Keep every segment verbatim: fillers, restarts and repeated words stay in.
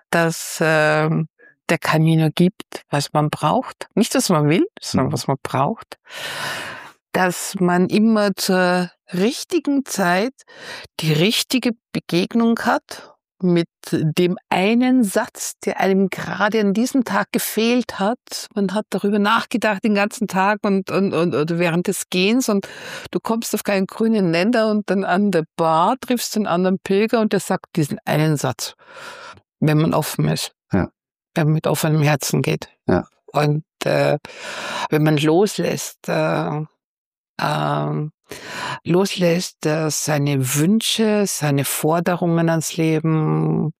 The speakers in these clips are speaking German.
dass äh, der Camino gibt, was man braucht. Nicht, was man will, sondern was man braucht. Dass man immer zur richtigen Zeit die richtige Begegnung hat mit dem einen Satz, der einem gerade an diesem Tag gefehlt hat. Man hat darüber nachgedacht den ganzen Tag und, und, und oder während des Gehens und du kommst auf keinen grünen Nenner und dann an der Bar triffst du einen anderen Pilger und der sagt diesen einen Satz, wenn man offen ist, ja. wenn man mit offenem Herzen geht. Ja. Und äh, wenn man loslässt, äh, äh, loslässt, äh, seine Wünsche, seine Forderungen ans Leben,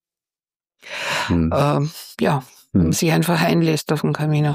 Hm. äh, ja, Hm. sich einfach einlässt auf den Camino.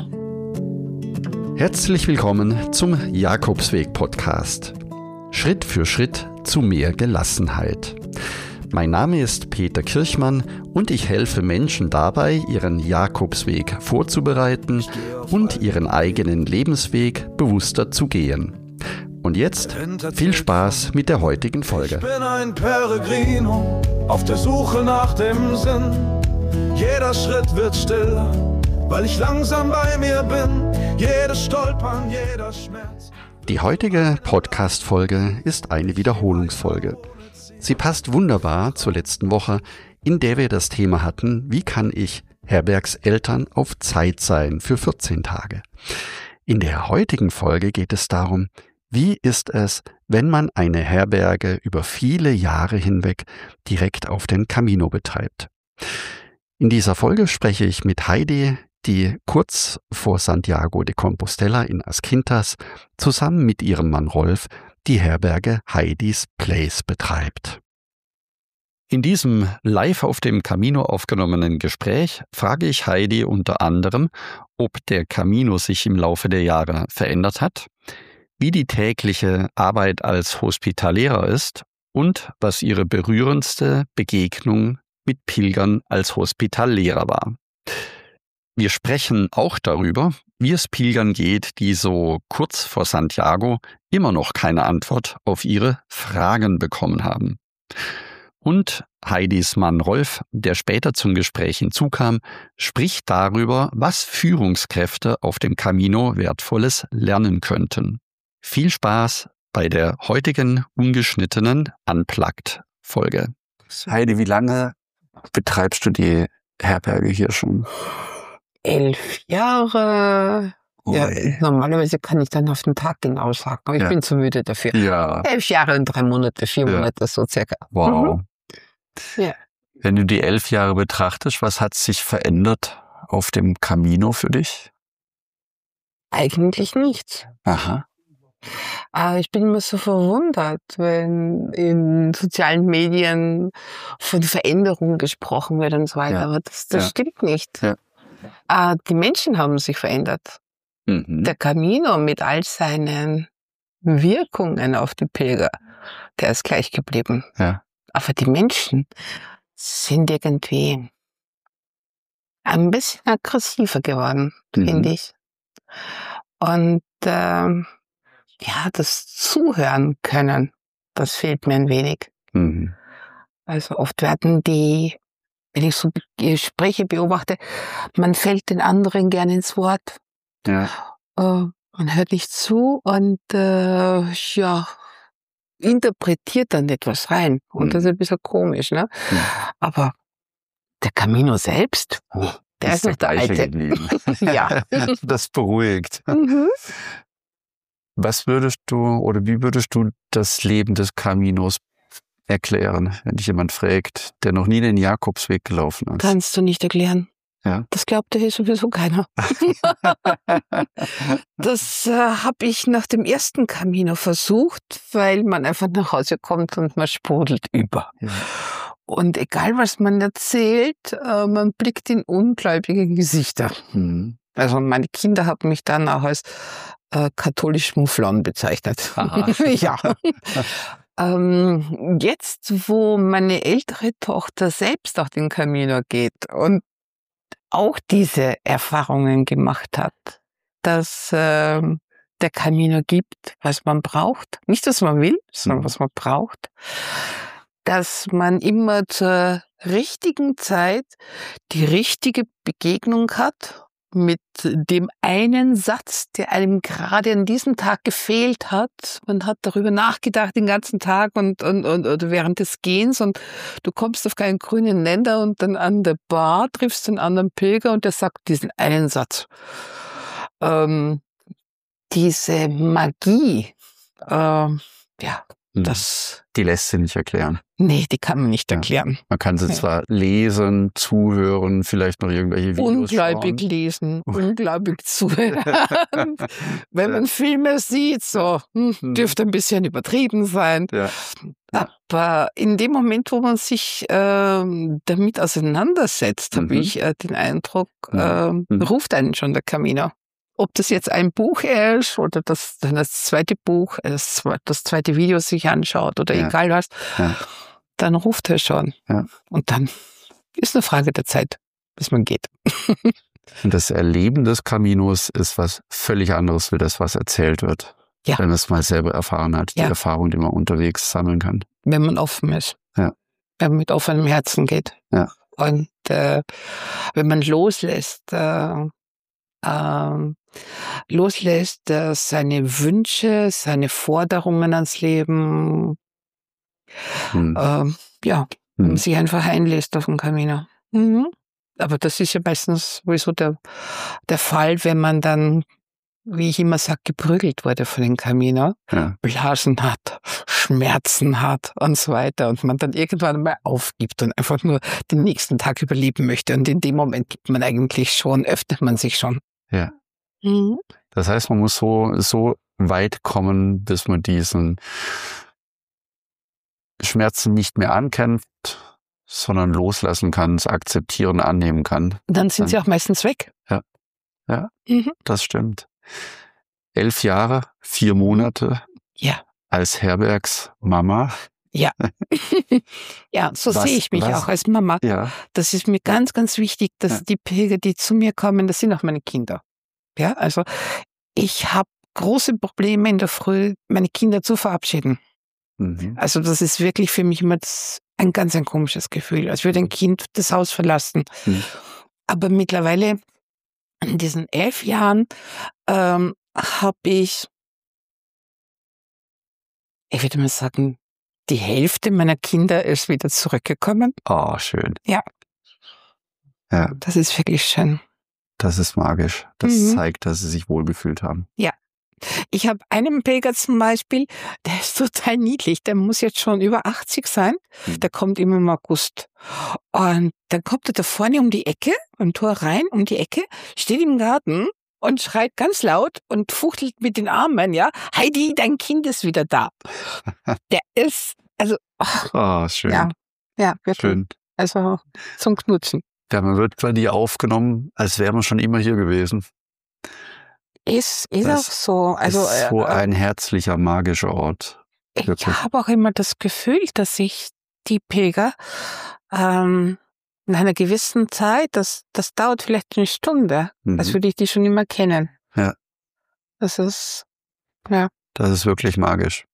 Herzlich willkommen zum Jakobsweg-Podcast. Schritt für Schritt zu mehr Gelassenheit. Mein Name ist Peter Kirchmann und ich helfe Menschen dabei, ihren Jakobsweg vorzubereiten und ihren eigenen Lebensweg bewusster zu gehen. Und jetzt viel Spaß mit der heutigen Folge. Ich bin ein Peregrino auf der Suche nach dem Sinn. Jeder Schritt wird stiller, weil ich langsam bei mir bin. Jedes Stolpern, jeder Schmerz. Die heutige Podcast-Folge ist eine Wiederholungsfolge. Sie passt wunderbar zur letzten Woche, in der wir das Thema hatten, wie kann ich Herbergseltern auf Zeit sein für vierzehn Tage. In der heutigen Folge geht es darum, wie ist es, wenn man eine Herberge über viele Jahre hinweg direkt auf den Camino betreibt. In dieser Folge spreche ich mit Heidi, die kurz vor Santiago de Compostela in As Quintas zusammen mit ihrem Mann Rolf die Herberge Heidis Place betreibt. In diesem live auf dem Camino aufgenommenen Gespräch frage ich Heidi unter anderem, ob der Camino sich im Laufe der Jahre verändert hat, wie die tägliche Arbeit als Hospitallehrer ist und was ihre berührendste Begegnung mit Pilgern als Hospitallehrer war. Wir sprechen auch darüber, wie es Pilgern geht, die so kurz vor Santiago immer noch keine Antwort auf ihre Fragen bekommen haben. Und Heidis Mann Rolf, der später zum Gespräch hinzukam, spricht darüber, was Führungskräfte auf dem Camino Wertvolles lernen könnten. Viel Spaß bei der heutigen ungeschnittenen Unplugged-Folge. Heidi, wie lange betreibst du die Herberge hier schon? Elf Jahre. Ja, Ui. normalerweise kann ich dann auf den Tag genau sagen, aber ich Ja. bin zu müde dafür. Ja, Elf Jahre und drei Monate, vier Ja. Monate so circa. wow. Mhm. Ja. Wenn du die elf Jahre betrachtest, was hat sich verändert auf dem Camino für dich? Eigentlich nichts. Aha. Aber ich bin immer so verwundert, wenn in sozialen Medien von Veränderungen gesprochen wird und so weiter. Ja. Aber das, das Ja. stimmt nicht. Ja. Äh, die Menschen haben sich verändert. Mhm. Der Camino mit all seinen Wirkungen auf die Pilger, der ist gleich geblieben. Ja. Aber die Menschen sind irgendwie ein bisschen aggressiver geworden, Mhm. finde ich. Und ähm, ja, das Zuhören können, das fehlt mir ein wenig. Mhm. Also oft werden die, wenn ich so Gespräche beobachte, man fällt den anderen gerne ins Wort. Ja. Äh, man hört nicht zu und äh, ja, interpretiert dann etwas rein. Und Mhm. das ist ein bisschen komisch, ne? Mhm. Aber der Camino selbst, der ist, noch der gleiche alte. geblieben. Ja. Das beruhigt. Mhm. Was würdest du oder wie würdest du das Leben des Caminos erklären, wenn dich jemand fragt, der noch nie den Jakobsweg gelaufen ist? Kannst du nicht erklären. Ja. Das glaubt dir sowieso keiner. Das äh, habe ich nach dem ersten Camino versucht, weil man einfach nach Hause kommt und man sprudelt über. Ja. Und egal, was man erzählt, äh, man blickt in ungläubige Gesichter. Mhm. Also meine Kinder haben mich dann auch als äh, katholisch Mufflon bezeichnet. Aha. Ja. ähm, jetzt, wo meine ältere Tochter selbst auf den Camino geht und auch diese Erfahrungen gemacht hat, dass äh, der Camino gibt, was man braucht. Nicht, was man will, sondern Mhm. was man braucht. Dass man immer zur richtigen Zeit die richtige Begegnung hat mit dem einen Satz, der einem gerade an diesem Tag gefehlt hat. Man hat darüber nachgedacht den ganzen Tag und, und, und oder während des Gehens und du kommst auf keinen grünen Nenner und dann an der Bar triffst du einen anderen Pilger und der sagt diesen einen Satz. Ähm, diese Magie, ähm, ja, das... Die lässt sich nicht erklären. Nee, die kann man nicht Ja. erklären. Man kann sie Ja. zwar lesen, zuhören, vielleicht noch irgendwelche Videos Ungläubig schauen. lesen, ungläubig zuhören. Wenn man Filme sieht, so, hm, Mhm. dürfte ein bisschen übertrieben sein. Ja. Aber in dem Moment, wo man sich ähm, damit auseinandersetzt, Mhm. habe ich äh, den Eindruck, Mhm. ähm, Mhm. ruft einen schon der Camino. Ob das jetzt ein Buch ist oder das, dann das zweite Buch, das, zwe- das zweite Video sich anschaut oder Ja. egal was, Ja. dann ruft er schon. Ja. Und dann ist eine Frage der Zeit, bis man geht. Und das Erleben des Caminos ist was völlig anderes wie das, was erzählt wird. Ja. Wenn man es mal selber erfahren hat, die Ja. Erfahrung, die man unterwegs sammeln kann. Wenn man offen ist. Ja. Wenn man mit offenem Herzen geht. Ja. Und äh, wenn man loslässt, äh, äh, loslässt äh, seine Wünsche, seine Forderungen ans Leben, Hm. äh, ja, wenn man Hm. sich einfach einlässt auf den Camino. Mhm. Aber das ist ja meistens sowieso der, der Fall, wenn man dann, wie ich immer sage, geprügelt wurde von den Camino, Ja. Blasen hat, Schmerzen hat und so weiter und man dann irgendwann mal aufgibt und einfach nur den nächsten Tag überleben möchte. Und in dem Moment gibt man eigentlich schon, öffnet man sich schon. Ja. Mhm. Das heißt, man muss so, so weit kommen, bis man diesen Schmerzen nicht mehr ankämpft, sondern loslassen kann, es akzeptieren, annehmen kann. Dann sind sie auch meistens weg. Ja. Ja. Mhm. Das stimmt. Elf Jahre, vier Monate Ja. als Herbergsmama. Ja, so Was- sehe ich mich was- auch als Mama. Ja. Das ist mir ganz, ganz wichtig, dass Ja. die Pilger, die zu mir kommen, das sind auch meine Kinder. Ja, also ich habe große Probleme in der Früh, meine Kinder zu verabschieden. Mhm. Also das ist wirklich für mich immer das, ein ganz ein komisches Gefühl, als würde ein Kind das Haus verlassen. Mhm. Aber mittlerweile, in diesen elf Jahren, ähm, habe ich, ich würde mal sagen, die Hälfte meiner Kinder ist wieder zurückgekommen. Oh, schön. Ja. Ja, Das ist wirklich schön. das ist magisch. Das Mhm. zeigt, dass sie sich wohlgefühlt haben. Ich habe einen Pilger zum Beispiel, der ist total niedlich, der muss jetzt schon über achtzig sein, Mhm. der kommt immer im August. Und dann kommt er da vorne um die Ecke, beim Tor rein, um die Ecke, steht im Garten und schreit ganz laut und fuchtelt mit den Armen, ja, Heidi, dein Kind ist wieder da. Der ist, also, ach, Oh, schön. ja, ja, wirklich, Schön. also zum Knutschen. Ja, man wird bei dir aufgenommen, als wäre man schon immer hier gewesen. Ist, ist Das auch so, also, ist so äh, ein herzlicher, magischer Ort. Ich Wirklich. habe auch immer das Gefühl, dass sich die Pilger ähm, nach einer gewissen Zeit, das, das dauert vielleicht eine Stunde, Mhm. als würde ich die schon immer kennen. Ja. Das ist, ja. Das ist wirklich magisch.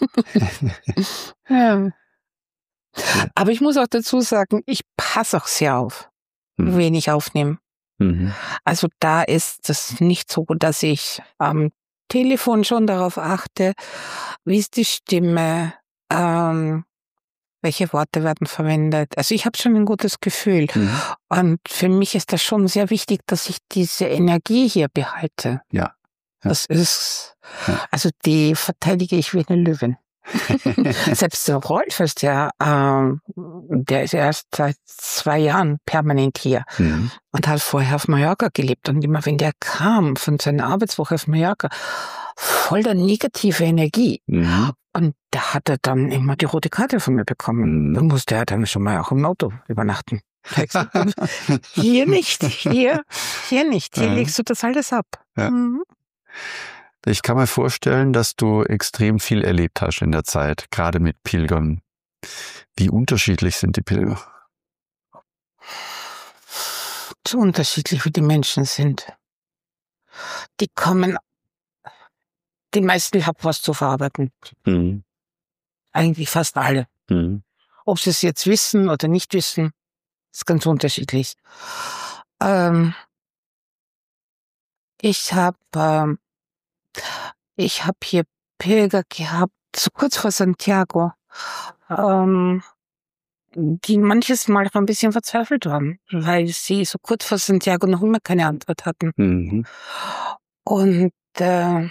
ja. Aber ich muss auch dazu sagen, ich passe auch sehr auf, Mhm. wen ich aufnehme. Mhm. Also da ist es nicht so, dass ich am Telefon schon darauf achte, wie ist die Stimme, ähm, welche Worte werden verwendet. Also ich habe schon ein gutes Gefühl. Mhm. Und für mich ist das schon sehr wichtig, dass ich diese Energie hier behalte. Ja. Ja. Das ist, Ja. also die verteidige ich wie eine Löwin. Selbst der Rolf ist ja, ähm, der ist erst seit zwei Jahren permanent hier Mhm. und hat vorher auf Mallorca gelebt. Und immer wenn der kam von seiner Arbeitswoche auf Mallorca, voll der negative Energie. Mhm. Und da hat er dann immer die rote Karte von mir bekommen. Mhm. Da musste er dann schon mal auch im Auto übernachten. Hier nicht, hier, hier nicht. Hier Ja. legst du das alles ab. Ja. Mhm. Ich kann mir vorstellen, dass du extrem viel erlebt hast in der Zeit, gerade mit Pilgern. Wie unterschiedlich sind die Pilger? So unterschiedlich wie die Menschen sind. Die kommen, die meisten haben was zu verarbeiten. Mhm. Eigentlich fast alle. Mhm. Ob sie es jetzt wissen oder nicht wissen, ist ganz unterschiedlich. Ähm, ich habe ähm, ich habe hier Pilger gehabt, so kurz vor Santiago, ähm, die manches Mal auch ein bisschen verzweifelt waren, weil sie so kurz vor Santiago noch immer keine Antwort hatten. Mhm. Und, äh,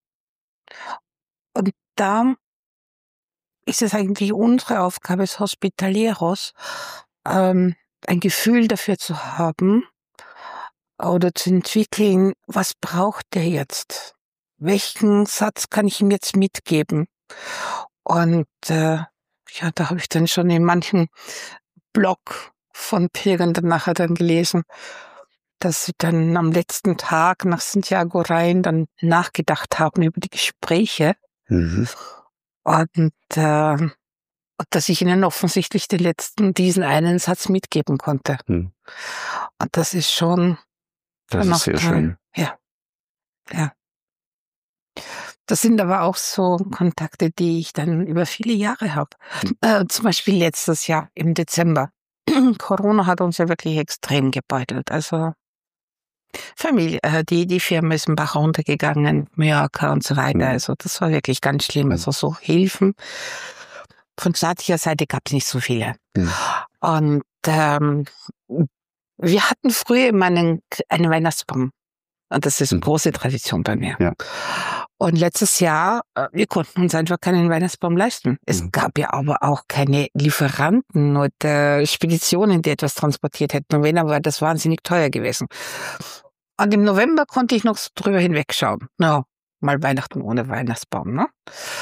und da ist es eigentlich unsere Aufgabe als Hospitalieros, ähm, ein Gefühl dafür zu haben oder zu entwickeln, was braucht der jetzt? Welchen Satz kann ich ihm jetzt mitgeben? Und äh, ja, da habe ich dann schon in manchen Blog von Pilgern dann nachher dann gelesen, dass sie dann am letzten Tag nach Santiago rein dann nachgedacht haben über die Gespräche. Mhm. Und äh, dass ich ihnen offensichtlich den letzten, diesen einen Satz mitgeben konnte. Mhm. Und das ist schon... Das ist sehr schön. Ja, ja. Das sind aber auch so Kontakte, die ich dann über viele Jahre habe. Mhm. Äh, zum Beispiel letztes Jahr im Dezember. Corona hat uns ja wirklich extrem gebeutelt. Also Familie, äh, die, die Firma ist im Bach runtergegangen, Mallorca und so weiter. Mhm. Also das war wirklich ganz schlimm. Mhm. Also so Hilfen. Von staatlicher Seite gab es nicht so viele. Mhm. Und ähm, wir hatten früher immer einen, einen Weihnachtsbaum. Und das ist eine große Tradition bei mir. Ja. Und letztes Jahr, wir konnten uns einfach keinen Weihnachtsbaum leisten. Es mhm. gab ja aber auch keine Lieferanten oder Speditionen, die etwas transportiert hätten. Und wenn, aber das wahnsinnig teuer gewesen. Und im November konnte ich noch so drüber hinwegschauen. Na, mal Weihnachten ohne Weihnachtsbaum, ne?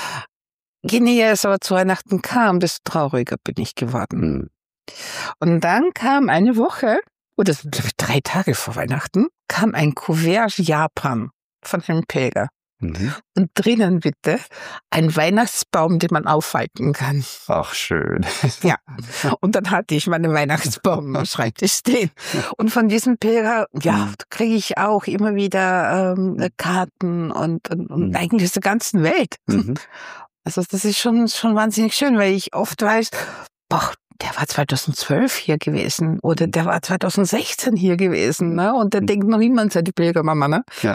Je näher es aber zu Weihnachten kam, desto trauriger bin ich geworden. Mhm. Und dann kam eine Woche, oder drei Tage vor Weihnachten, kam ein Kuvert Japan von einem Pilger. Mhm. Und drinnen bitte ein Weihnachtsbaum, den man aufhalten kann. Ach, schön. Ja. Und dann hatte ich meinen Weihnachtsbaum am Schreibtisch stehen. Und von diesem Pilger, ja, kriege ich auch immer wieder ähm, Karten und, und, und mhm. eigentlich aus der ganzen Welt. Mhm. Also das ist schon, schon wahnsinnig schön, weil ich oft weiß, boah, der war zweitausendzwölf hier gewesen oder der war zweitausendsechzehn hier gewesen, ne? Und der mhm. denkt noch immer an seine Pilgermama, ne? Ja.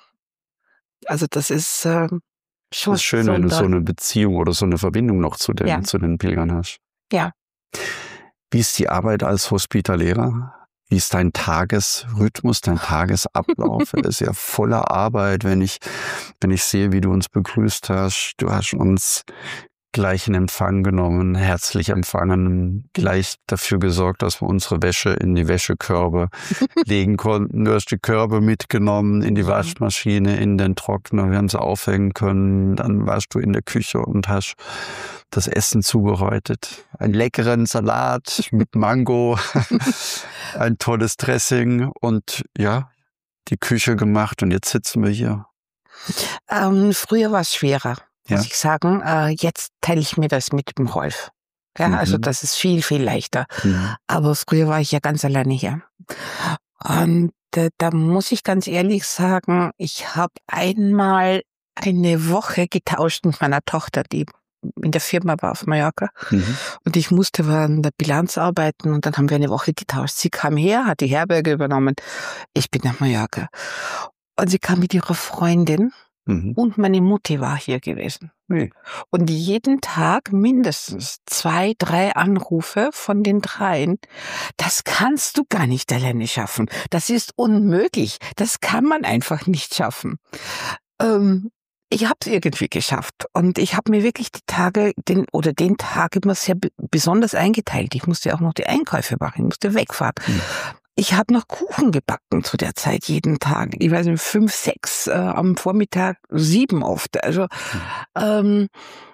Also das ist äh, schon. Das ist schön, so wenn du so eine Beziehung oder so eine Verbindung noch zu den, ja. zu den Pilgern hast. Ja. Wie ist die Arbeit als Hospitalierer? Wie ist dein Tagesrhythmus, dein Tagesablauf? Er ist ja voller Arbeit, wenn ich, wenn ich sehe, wie du uns begrüßt hast. Du hast uns gleich in Empfang genommen, herzlich empfangen, gleich dafür gesorgt, dass wir unsere Wäsche in die Wäschekörbe legen konnten. Du hast die Körbe mitgenommen in die Waschmaschine, in den Trockner, wir haben sie aufhängen können. Dann warst du in der Küche und hast das Essen zubereitet. Einen leckeren Salat mit Mango, ein tolles Dressing und ja, die Küche gemacht und jetzt sitzen wir hier. Ähm, früher war es schwerer. Ja. Muss ich sagen, äh, jetzt teile ich mir das mit dem Rolf. Ja, mhm. also das ist viel, viel leichter. Mhm. Aber früher war ich ja ganz alleine hier. Und äh, da muss ich ganz ehrlich sagen, ich habe einmal eine Woche getauscht mit meiner Tochter, die in der Firma war auf Mallorca. Mhm. Und ich musste an der Bilanz arbeiten und dann haben wir eine Woche getauscht. Sie kam her, hat die Herberge übernommen. Ich bin nach Mallorca. Und sie kam mit ihrer Freundin. Mhm. Und meine Mutti war hier gewesen. Mhm. Und jeden Tag mindestens zwei, drei Anrufe von den dreien. Das kannst du gar nicht alleine schaffen. Das ist unmöglich. Das kann man einfach nicht schaffen. Ähm, ich habe es irgendwie geschafft. Und ich habe mir wirklich die Tage den oder den Tag immer sehr b- besonders eingeteilt. Ich musste auch noch die Einkäufe machen. Ich musste wegfahren. Mhm. Ich habe noch Kuchen gebacken zu der Zeit jeden Tag. Ich weiß nicht, fünf, sechs, äh, am Vormittag sieben oft. Also mhm. ähm,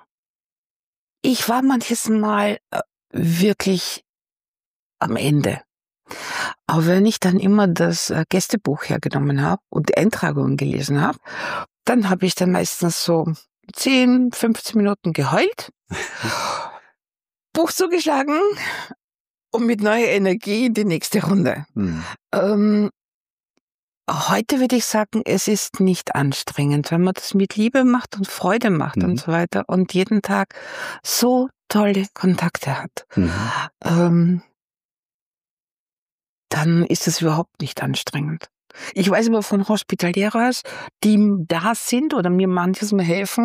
ich war manches Mal äh, wirklich am Ende. Aber wenn ich dann immer das äh, Gästebuch hergenommen habe und die Eintragungen gelesen habe, dann habe ich dann meistens so zehn, fünfzehn Minuten geheult, Buch zugeschlagen, und mit neuer Energie in die nächste Runde. Hm. Ähm, heute würde ich sagen, es ist nicht anstrengend, wenn man das mit Liebe macht und Freude macht hm. und so weiter und jeden Tag so tolle Kontakte hat, Mhm. ähm, dann ist es überhaupt nicht anstrengend. Ich weiß aber von Hospitalieras, die da sind oder mir manches Mal helfen,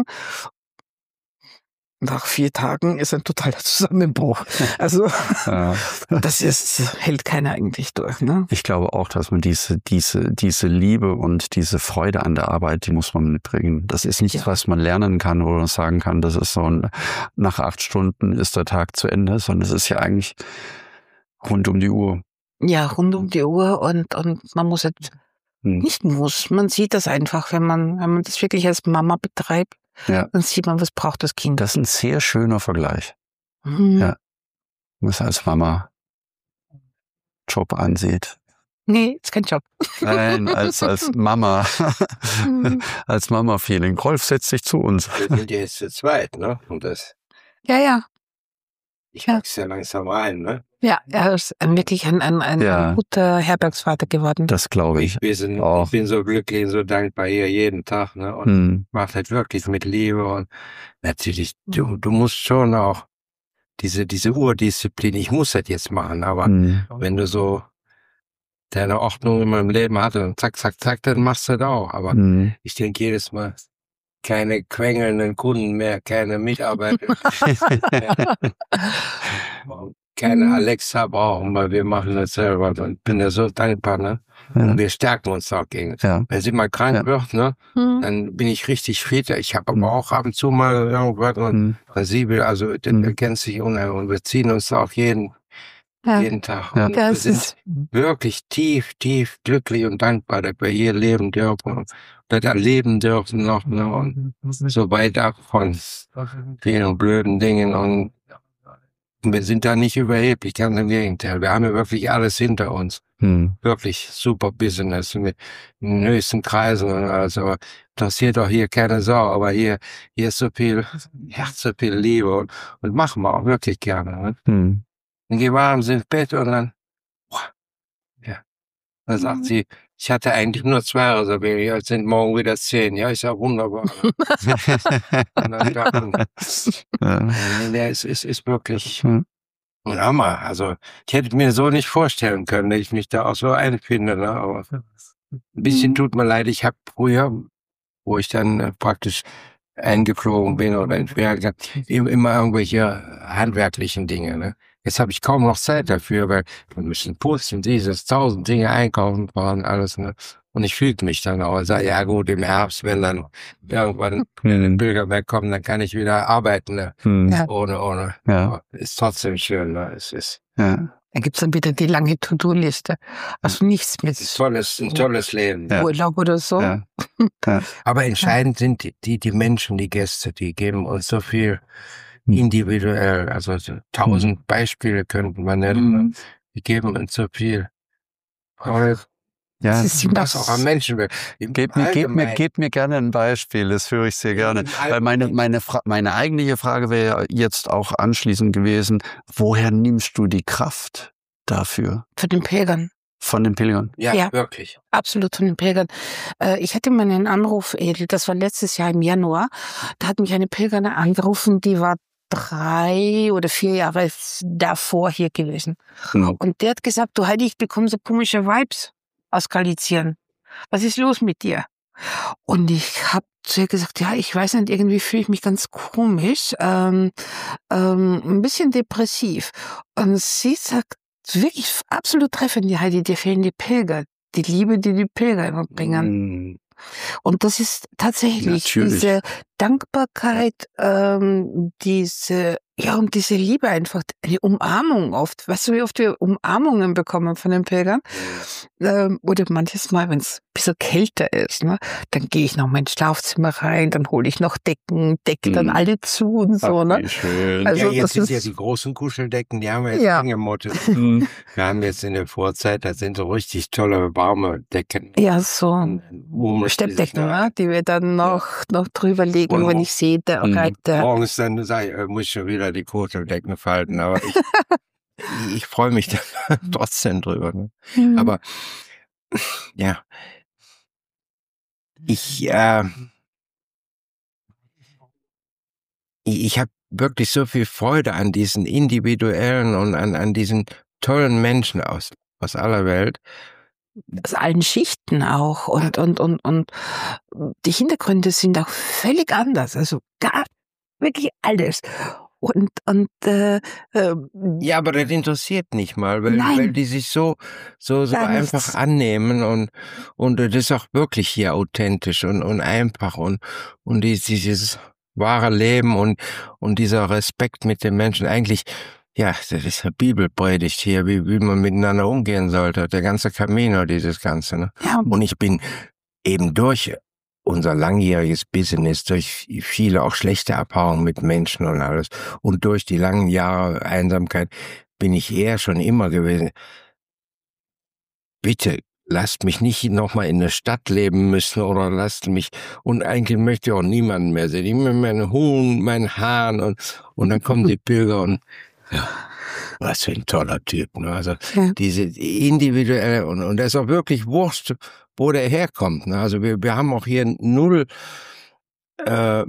nach vier Tagen ist ein totaler Zusammenbruch. Also Ja. das ist, hält keiner eigentlich durch. Ne? Ich glaube auch, dass man diese, diese, diese Liebe und diese Freude an der Arbeit, die muss man mitbringen. Das ist nichts, Ja. was man lernen kann oder sagen kann, das ist so ein, nach acht Stunden ist der Tag zu Ende, sondern es ist ja eigentlich rund um die Uhr. Ja, rund um die Uhr und, und man muss jetzt, Hm. nicht muss, man sieht das einfach, wenn man, wenn man das wirklich als Mama betreibt, Ja. dann sieht man, was braucht das Kind. Das ist ein sehr schöner Vergleich. Mhm. Ja. Wenn man es als Mama Job ansieht. Nee, ist kein Job. Nein, als, als Mama, Mhm. als Mama-Feeling. Rolf, setz dich zu uns. Wir sind ja jetzt zu zweit, ne? Und das, Ja, ja. ich Ja. wachse ja langsam rein, ne? Ja, er ist ein- wirklich ein, ein, ein, Ja. ein guter Herbergsvater geworden. Das glaube Ich ich. bin, auch. ich bin so glücklich und so dankbar hier jeden Tag, ne? Und Hm. macht halt wirklich mit Liebe und natürlich, du, du musst schon auch diese, diese Urdisziplin, ich muss das jetzt machen, aber Hm. wenn du so deine Ordnung in meinem Leben hattest und zack, zack, zack, dann machst du das auch. Aber Hm. ich denke jedes Mal, keine quengelnden Kunden mehr, keine Mitarbeiter, keine Mhm. Alexa brauchen, weil wir machen das selber und bin da so dankbar, ne? Ja. Und wir stärken uns auch gegen. Ja. Wenn sie mal krank Ja. wird, ne, Mhm. dann bin ich richtig fit. Ich habe Mhm. aber auch ab und zu mal irgendwas und Hm. sensibel, also der Mhm. erkennt sich unheimlich und wir ziehen uns auch jeden, Ja. jeden Tag. Ja. Und Ja, wir es sind ist, wirklich tief, tief glücklich und dankbar, dass wir hier leben dürfen und dass wir leben dürfen noch, ne, und so weit ab von vielen blöden Dingen und wir sind da nicht überheblich, ganz im Gegenteil. Wir haben ja wirklich alles hinter uns. Hm. Wirklich super Business mit in den höchsten Kreisen und alles, aber interessiert doch hier keine Sau, aber hier, hier ist so viel Herz, so viel Liebe und, und machen wir auch wirklich gerne. Ne? Hm. Dann gehen wir abends ins Bett und dann, boah, ja, dann sagt sie, ich hatte eigentlich nur zwei reserviert, jetzt sind morgen wieder zehn. Ja, ist ja wunderbar. Und dann dachten, Ja. nee, nee, es ist, ist wirklich Hm. ein Hammer. Also, ich hätte mir so nicht vorstellen können, dass ich mich da auch so einfinde, ne? Aber ein bisschen tut mir leid. Ich habe früher, wo ich dann äh, praktisch eingeflogen bin oder in Ferien gehabt, im- immer irgendwelche handwerklichen Dinge, ne? Jetzt habe ich kaum noch Zeit dafür, weil wir müssen putzen, dieses, tausend Dinge einkaufen, fahren, alles, ne? Und ich fühlte mich dann auch, sag, ja gut, im Herbst, wenn dann irgendwann Hm. Bilder wegkommen, dann kann ich wieder arbeiten, ne? Hm. Ja. Ohne, ohne. Ja. Aber ist trotzdem schön, ne? Es ist Ja. da gibt's dann wieder die lange To-Do-Liste. Also nichts mit ein tolles, ein tolles Leben. Ja. Urlaub oder so. Ja. Ja. Aber entscheidend sind die, die, die Menschen, die Gäste, die geben uns so viel Hm. individuell. Also so tausend Beispiele könnten wir nennen. Mhm. Die geben uns so viel. Aber Ja. Sie sind was auch am Menschen will. Im Gebt mir, gebt mir, Allgemeinen- gebt mir gerne ein Beispiel, das höre ich sehr gerne. Im Weil meine, Allgemeinen- meine, Fra meine eigentliche Frage wäre jetzt auch anschließend gewesen, woher nimmst du die Kraft dafür? Für den Pilgern. Von den Pilgern? Ja, Ja. wirklich. Absolut von den Pilgern. Äh, ich hatte mal einen Anruf, Edel, das war letztes Jahr im Januar. Da hat mich eine Pilgerin angerufen, die war drei oder vier Jahre davor hier gewesen. Mhm. Und der hat gesagt, du Heidi, ich bekomme so komische Vibes aus Galizien. Was ist los mit dir? Und ich habe zu ihr gesagt, ja, ich weiß nicht, irgendwie fühle ich mich ganz komisch, ähm, ähm, ein bisschen depressiv. Und sie sagt, wirklich absolut treffend, ja, Heidi, dir fehlen die Pilger. Die Liebe, die die Pilger immer bringen. Mhm. Und das ist tatsächlich Natürlich. diese Dankbarkeit, ähm, diese, ja, und diese Liebe einfach, eine Umarmung oft. Weißt du, wie oft wir Umarmungen bekommen von den Pilgern? Ähm, oder manches Mal, wenn es ein bisschen kälter ist, ne, dann gehe ich noch mal ins Schlafzimmer rein, dann hole ich noch Decken, decke dann Mhm. alle zu und so, Ach, ne? wie schön. Also ja, jetzt das sind ja ist- die großen Kuscheldecken, die haben wir jetzt Ja. angemottet. Mhm. Wir haben jetzt in der Vorzeit, das sind so richtig tolle warme Decken. Ja, so Wo man- Steppdecken, ne, die wir dann noch, noch drüber legen, Und wenn mo- ich sehe, der Mhm. Reiter. Morgens dann sage ich, äh, muss ich schon wieder die Kuscheldecken falten, aber ich, ich freue mich da trotzdem drüber. Ne? Mhm. Aber ja, ich, äh, ich, ich habe wirklich so viel Freude an diesen individuellen und an, an diesen tollen Menschen aus, aus aller Welt. Aus allen Schichten auch. Und, und, und, und die Hintergründe sind auch völlig anders. Also gar, wirklich alles. Und, und, äh, äh, ja, aber das interessiert nicht mal, weil, weil die sich so, so, so einfach annehmen und, und das ist auch wirklich hier authentisch und, und einfach und, und dieses wahre Leben und, und dieser Respekt mit den Menschen eigentlich, ja, das ist eine Bibelpredigt hier, wie, wie man miteinander umgehen sollte, der ganze Camino, dieses Ganze, ne? Ja. Und ich bin eben durch unser langjähriges Business, durch viele auch schlechte Erfahrungen mit Menschen und alles und durch die langen Jahre Einsamkeit bin ich eher schon immer gewesen. Bitte, lasst mich nicht nochmal in der Stadt leben müssen oder lasst mich, und eigentlich möchte ich auch niemanden mehr sehen. Ich mit meinen Huhn, meinen Haaren und, und dann kommen die Pilger und, ja, was für ein toller Typ, ne? Also, ja. diese individuelle, und, und das ist auch wirklich wurscht, wo der herkommt, ne? Also, wir, wir haben auch hier null, äh,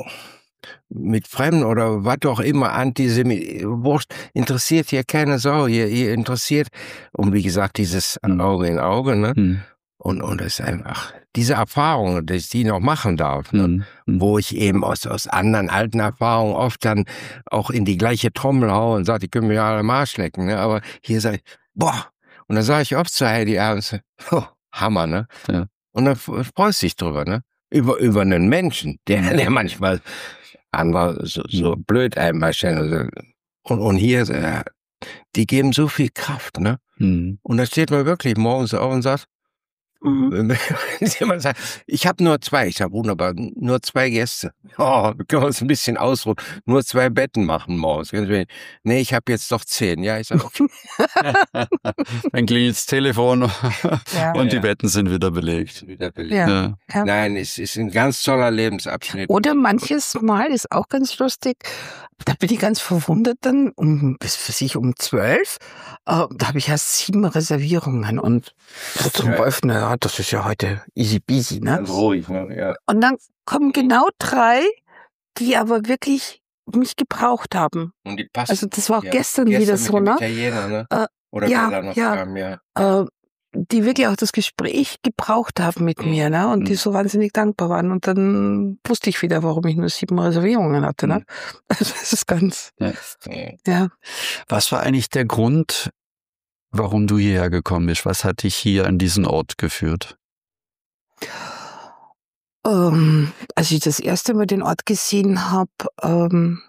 mit Fremden oder was auch immer, Antisemit, wurscht, interessiert hier keine Sau, hier, hier interessiert, und wie gesagt, dieses Auge in Auge, ne? Mhm. Und, und das ist einfach, diese Erfahrung, dass ich die noch machen darf, ne? Mhm. Wo ich eben aus, aus anderen alten Erfahrungen oft dann auch in die gleiche Trommel haue und sage, die können mir alle am Arsch lecken, ne? Aber hier sage ich, boah, und dann sage ich oft zu Heidi abends, oh, Hammer, ne? Ja. Und dann freust du dich drüber, ne? Über, über einen Menschen, der, der manchmal andere so, so blöd einmal stellen. Und, und hier, äh, die geben so viel Kraft, ne? Mhm. Und da steht man wirklich morgens auf und sagt, mhm. jemand sagt, ich habe nur zwei, ich sage, wunderbar, nur zwei Gäste. Oh, wir können uns ein bisschen ausruhen, nur zwei Betten machen morgens. Nee, ich habe jetzt doch zehn. Ja, ich sage, okay. Dann klingelt das Telefon ja. und die ja. Betten sind wieder belegt. Wieder belegt. Ja. Ja. Ja. Nein, es ist ein ganz toller Lebensabschnitt. Oder manches Mal ist auch ganz lustig, da bin ich ganz verwundert dann, um, bis für sich um zwölf, äh, da habe ich erst sieben Reservierungen und zum Wolf, naja, das ist ja heute easy peasy, ne? Ganz ruhig, ne? Ja. Und dann kommen genau drei, die aber wirklich mich gebraucht haben. Und die passen. Also das war auch ja. gestern, gestern wieder so, ne? Italiener, ne? Äh, Oder ja, wer da noch ja. kam, ja. Äh, die wirklich auch das Gespräch gebraucht haben mit mir, ne? Und die so wahnsinnig dankbar waren. Und dann wusste ich wieder, warum ich nur sieben Reservierungen hatte, ne? Also das ist ganz, ja. ja. Was war eigentlich der Grund, warum du hierher gekommen bist? Was hat dich hier an diesen Ort geführt? Ähm, als ich das erste Mal den Ort gesehen habe, ähm,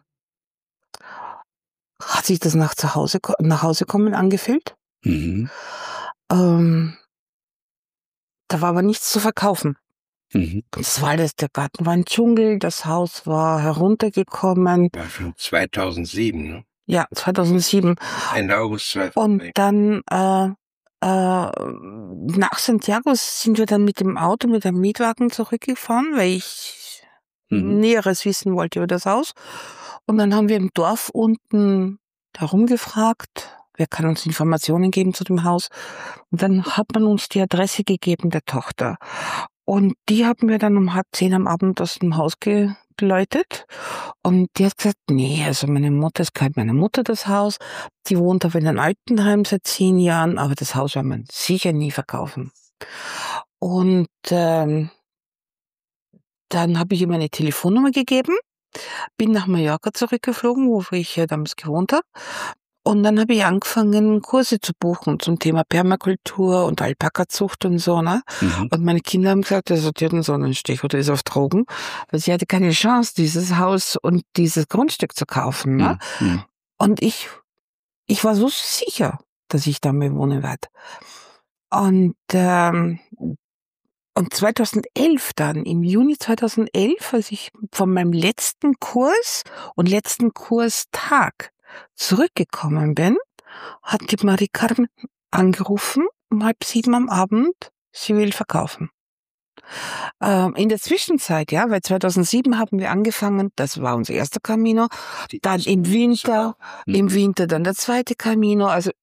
hat sich das nach zu Hause, nach Hause kommen angefühlt. Mhm. Ähm, da war aber nichts zu verkaufen. Mhm. Das war alles, der Garten war ein Dschungel, das Haus war heruntergekommen. War schon zweitausendsieben, ne? Ja, zweitausendsieben. Ende August zweitausendsieben. Und dann äh, äh, nach Santiago sind wir dann mit dem Auto, mit dem Mietwagen zurückgefahren, weil ich mhm. Näheres wissen wollte über das Haus. Und dann haben wir im Dorf unten herumgefragt, wer kann uns Informationen geben zu dem Haus. Und dann hat man uns die Adresse gegeben der Tochter. Und die haben wir dann um halb zehn am Abend aus dem Haus geläutet. Und die hat gesagt, nee, also meine Mutter, es gehört meiner Mutter das Haus. Die wohnt aber in einem Altenheim seit zehn Jahren, aber das Haus wird man sicher nie verkaufen. Und ähm, dann habe ich ihr meine Telefonnummer gegeben, bin nach Mallorca zurückgeflogen, wo ich ja damals gewohnt habe. Und dann habe ich angefangen, Kurse zu buchen zum Thema Permakultur und Alpakazucht und so, ne? Mhm. Und meine Kinder haben gesagt, also die hatten so einen Stich oder ist auf Drogen, weil sie hatte keine Chance, dieses Haus und dieses Grundstück zu kaufen, ne? Mhm. Und ich, ich war so sicher, dass ich da mehr wohnen werde. Und, ähm, und zweitausendelf dann, im Juni zweitausendelf, als ich von meinem letzten Kurs und letzten Kurstag zurückgekommen bin, hat die Marie Carmen angerufen, um halb sieben am Abend, sie will verkaufen. Ähm, in der Zwischenzeit, ja, weil zweitausendsieben haben wir angefangen, das war unser erster Camino, dann im Winter, im Winter dann der zweite Camino, also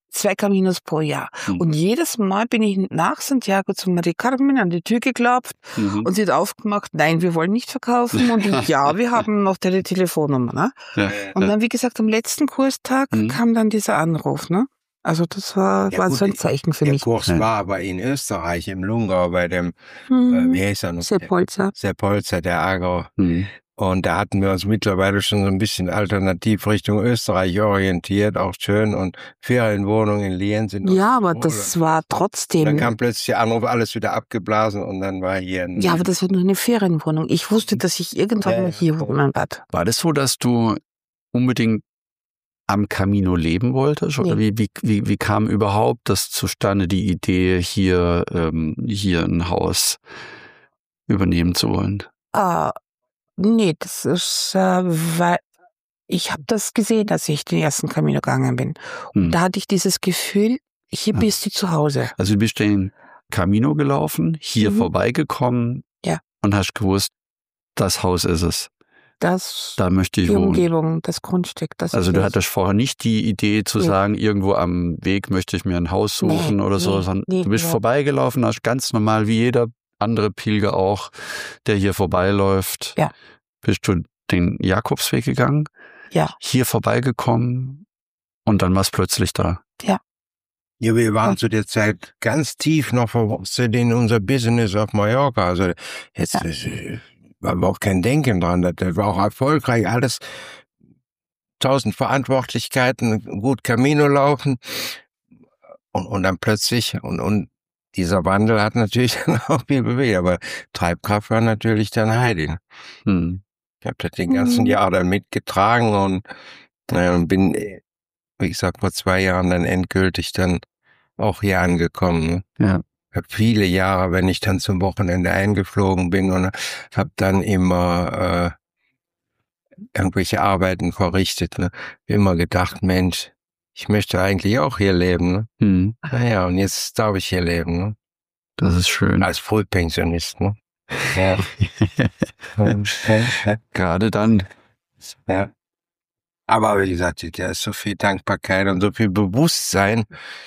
zwei Caminos pro Jahr. Mhm. Und jedes Mal bin ich nach Santiago zu Maria Carmen an die Tür geklopft Mhm. und sie hat aufgemacht, nein, wir wollen nicht verkaufen. Und ich, ja, wir haben noch deine Telefonnummer. Ne? Ja. Und dann, wie gesagt, am letzten Kurstag Mhm. kam dann dieser Anruf. Ne? Also das war, Ja, war gut, so ein Zeichen für Der mich. Kurs Ja. war aber in Österreich, im Lungau, bei dem, äh, Mhm. wie heißt er noch? Sepp Holzer. Sepp Holzer, der Agro. Mhm. Und da hatten wir uns mittlerweile schon so ein bisschen alternativ Richtung Österreich orientiert, auch schön. Und Ferienwohnungen in Lien sind auch Ja, aber so, das war oder? trotzdem. Dann kam plötzlich der Anruf, alles wieder abgeblasen und dann war hier ein... Ja, aber das war nur eine Ferienwohnung. Ich wusste, dass ich irgendwann Ja, mal ja. hier wohnen werde. War das so, dass du unbedingt am Camino leben wolltest? Oder Nee. wie, wie, wie, wie kam überhaupt das zustande, die Idee, hier, ähm, hier ein Haus übernehmen zu wollen? Ah, nee, das ist, äh, weil ich habe das gesehen, als ich den ersten Camino gegangen bin. Und Hm. da hatte ich dieses Gefühl, hier Ja. bist du zu Hause. Also du bist den Camino gelaufen, hier Mhm. vorbeigekommen Ja. und hast gewusst, das Haus ist es. Das, Da möchte ich die wohnen. Umgebung, das Grundstück, das Also ist du es. hattest vorher nicht die Idee zu Nee. sagen, irgendwo am Weg möchte ich mir ein Haus suchen Nee, oder so, nee, sondern nee, du bist überhaupt. vorbeigelaufen, hast ganz normal wie jeder andere Pilger auch, der hier vorbeiläuft, Ja. bist du den Jakobsweg gegangen, Ja, hier vorbeigekommen und dann war es plötzlich da. Ja, wir waren Ja. zu der Zeit ganz tief noch verwurzelt in unser Business auf Mallorca. Also jetzt Ja. äh, war überhaupt kein Denken dran. Das, das war auch erfolgreich. Alles tausend Verantwortlichkeiten, gut Camino laufen und, und dann plötzlich und, und dieser Wandel hat natürlich dann auch viel bewegt. Aber Treibkraft war natürlich dann Heidi. Hm. Ich habe das den ganzen Mhm. Jahr dann mitgetragen und äh, bin, äh, wie gesagt, vor zwei Jahren dann endgültig dann auch hier angekommen. Ne? Ja. Ich hab viele Jahre, wenn ich dann zum Wochenende eingeflogen bin und habe dann immer äh, irgendwelche Arbeiten verrichtet. Ne? Immer gedacht, Mensch, ich möchte eigentlich auch hier leben. Ne? Hm. Naja, und jetzt darf ich hier leben. Ne? Das ist schön. Als Frühpensionist. Ne? Ja. Gerade dann. Ja. Aber wie gesagt, da ist so viel Dankbarkeit und so viel Bewusstsein.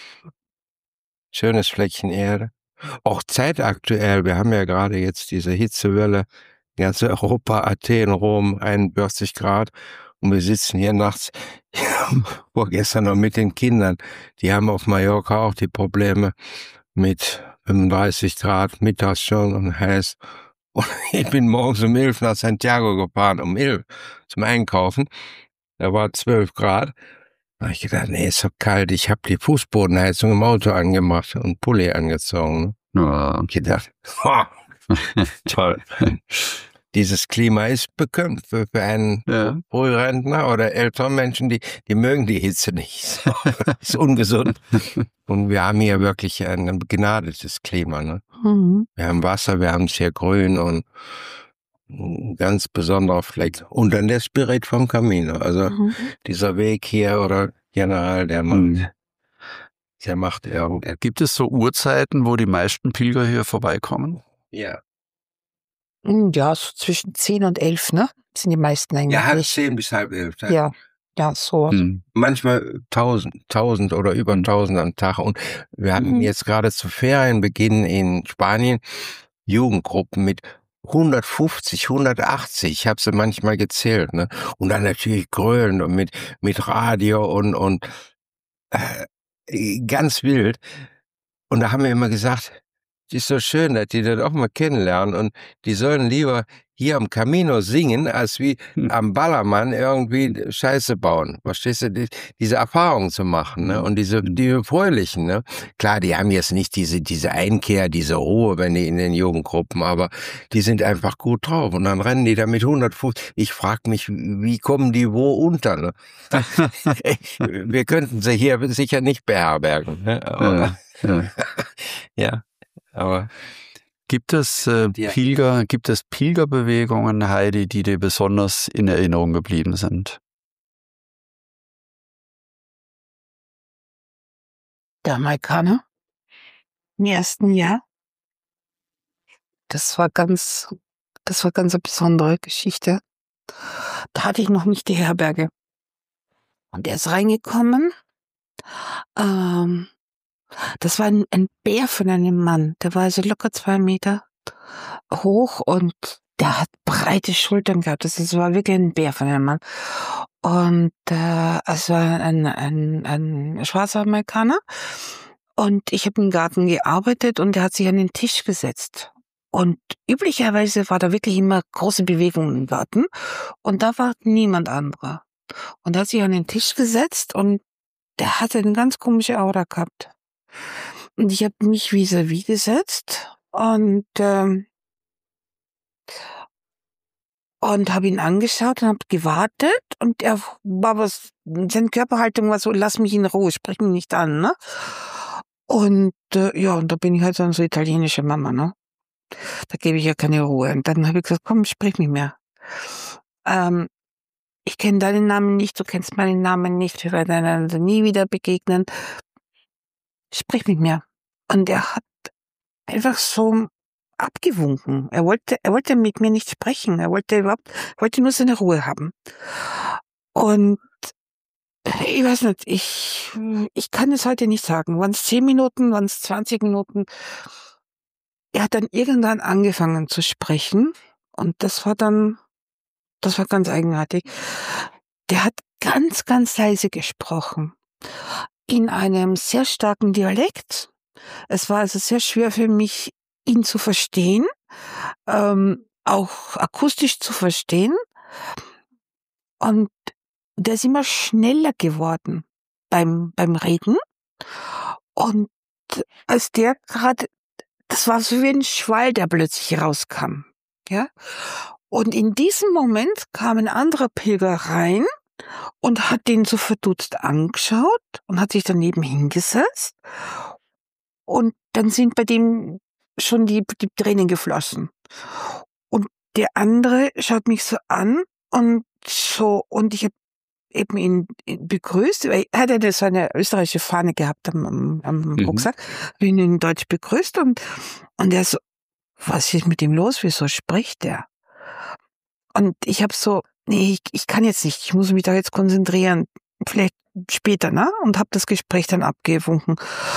Schönes Fleckchen Erde. Auch zeitaktuell, wir haben ja gerade jetzt diese Hitzewelle, ganz Europa, Athen, Rom, einundvierzig Grad. Und wir sitzen hier nachts, vorgestern noch mit den Kindern. Die haben auf Mallorca auch die Probleme mit fünfunddreißig Grad, mittags schon und heiß. Und ich bin morgens um elf nach Santiago gefahren, um elf zum Einkaufen. Da war zwölf Grad. Da habe ich gedacht, nee, ist so kalt. Ich habe die Fußbodenheizung im Auto angemacht und Pulli angezogen. Ne? Ja. Und gedacht, oh, toll. Dieses Klima ist bekannt für, für einen Ja. Frührentner oder ältere Menschen, die, die mögen die Hitze nicht. So, ist ungesund. Und wir haben hier wirklich ein begnadetes Klima. Ne? Mhm. Wir haben Wasser, wir haben es hier grün und ein ganz besonderer Fleck. Und dann der Spirit vom Camino. Also Mhm. dieser Weg hier oder generell, der macht, Mhm. der macht irgendwie. Gibt es so Uhrzeiten, wo die meisten Pilger hier vorbeikommen? Ja. Ja, so zwischen zehn und elf, ne? Sind die meisten eigentlich. Ja, halb zehn bis halb elf. Ja, ja, so. Hm. Manchmal tausend, tausend oder über Mhm. tausend am Tag. Und wir hatten Mhm. jetzt gerade zu Ferienbeginn in Spanien Jugendgruppen mit hundertfünfzig, hundertachtzig. Ich habe sie manchmal gezählt, ne? Und dann natürlich grölend und mit mit Radio und und äh, ganz wild. Und da haben wir immer gesagt, es ist so schön, dass die das auch mal kennenlernen und die sollen lieber hier am Camino singen, als wie Hm. am Ballermann irgendwie Scheiße bauen. Verstehst du? Die, diese Erfahrung zu machen, ne? Und diese, die Fröhlichen, ne? Klar, die haben jetzt nicht diese, diese Einkehr, diese Ruhe, wenn die in den Jugendgruppen, aber die sind einfach gut drauf und dann rennen die da mit hundertfünfzig. Ich frage mich, wie kommen die wo unter, ne? Wir könnten sie hier sicher nicht beherbergen, ne? Aber, Ja, ja. ja, aber Gibt es äh, Ja. Pilger, gibt es Pilgerbewegungen, Heidi, die dir besonders in Erinnerung geblieben sind? Der Amerikaner im ersten Jahr. Das war ganz, das war ganz eine besondere Geschichte. Da hatte ich noch nicht die Herberge. Und er ist reingekommen Ähm, das war ein, ein Bär von einem Mann. Der war also locker zwei Meter hoch und der hat breite Schultern gehabt. Das ist- war wirklich ein Bär von einem Mann. Und äh, es war ein, ein, ein schwarzer Amerikaner. Und ich habe im Garten gearbeitet und er hat sich an den Tisch gesetzt. Und üblicherweise war da wirklich immer große Bewegung im Garten. Und da war niemand anderer. Und er hat sich an den Tisch gesetzt und der hatte eine ganz komische Aura gehabt. Und ich habe mich vis-à-vis gesetzt und ähm, und habe ihn angeschaut und habe gewartet und er war was, seine Körperhaltung war so, lass mich in Ruhe, sprich mich nicht an, ne? Und äh, ja, und da bin ich halt so eine so italienische Mama, ne? Da gebe ich ja keine Ruhe. Und dann habe ich gesagt, komm, sprich mich mehr. Ähm, ich kenne deinen Namen nicht, du kennst meinen Namen nicht, wir werden einander nie wieder begegnen. Sprich mit mir. Und er hat einfach so abgewunken. Er wollte, er wollte mit mir nicht sprechen. Er wollte überhaupt, wollte nur seine Ruhe haben. Und ich weiß nicht, ich, ich kann es heute nicht sagen. Waren es zehn Minuten, waren es zwanzig Minuten? Er hat dann irgendwann angefangen zu sprechen. Und das war dann, das war ganz eigenartig. Der hat ganz, ganz leise gesprochen. In einem sehr starken Dialekt. Es war also sehr schwer für mich, ihn zu verstehen, ähm, auch akustisch zu verstehen. Und der ist immer schneller geworden beim, beim Reden. Und als der gerade, das war so wie ein Schwall, der plötzlich rauskam. Ja? Und in diesem Moment kam ein anderer Pilger rein und hat den so verdutzt angeschaut und hat sich daneben hingesetzt. Und dann sind bei dem schon die, die Tränen geflossen. Und der andere schaut mich so an und so, und ich habe eben ihn begrüßt, weil er hatte so eine österreichische Fahne gehabt am, am, am Mhm. Rucksack, habe ihn in Deutsch begrüßt und, und er so, was ist mit ihm los, wieso spricht der? Und ich habe so, nee, ich, ich kann jetzt nicht, ich muss mich da jetzt konzentrieren, vielleicht später, ne? Und habe das Gespräch dann abgewunken.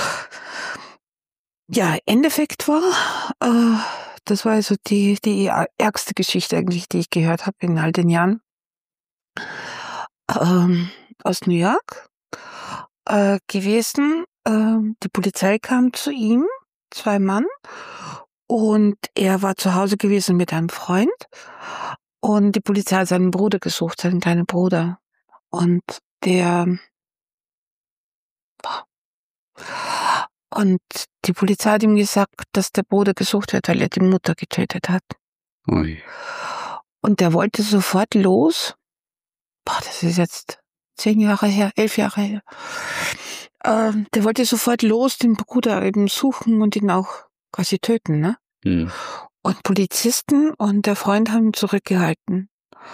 Ja, Endeffekt war, äh, das war also die, die ärgste Geschichte eigentlich, die ich gehört habe in all den Jahren. Ähm, aus New York äh, gewesen. Ähm, die Polizei kam zu ihm, zwei Mann, und er war zu Hause gewesen mit einem Freund. Und die Polizei hat seinen Bruder gesucht, seinen kleinen Bruder. Und der und die Polizei hat ihm gesagt, dass der Bruder gesucht wird, weil er die Mutter getötet hat. Ui. Und der wollte sofort los. Boah, das ist jetzt zehn Jahre her, elf Jahre her. Ähm, der wollte sofort los, den Bruder eben suchen und ihn auch quasi töten, ne? Hm. Und Polizisten und der Freund haben ihn zurückgehalten.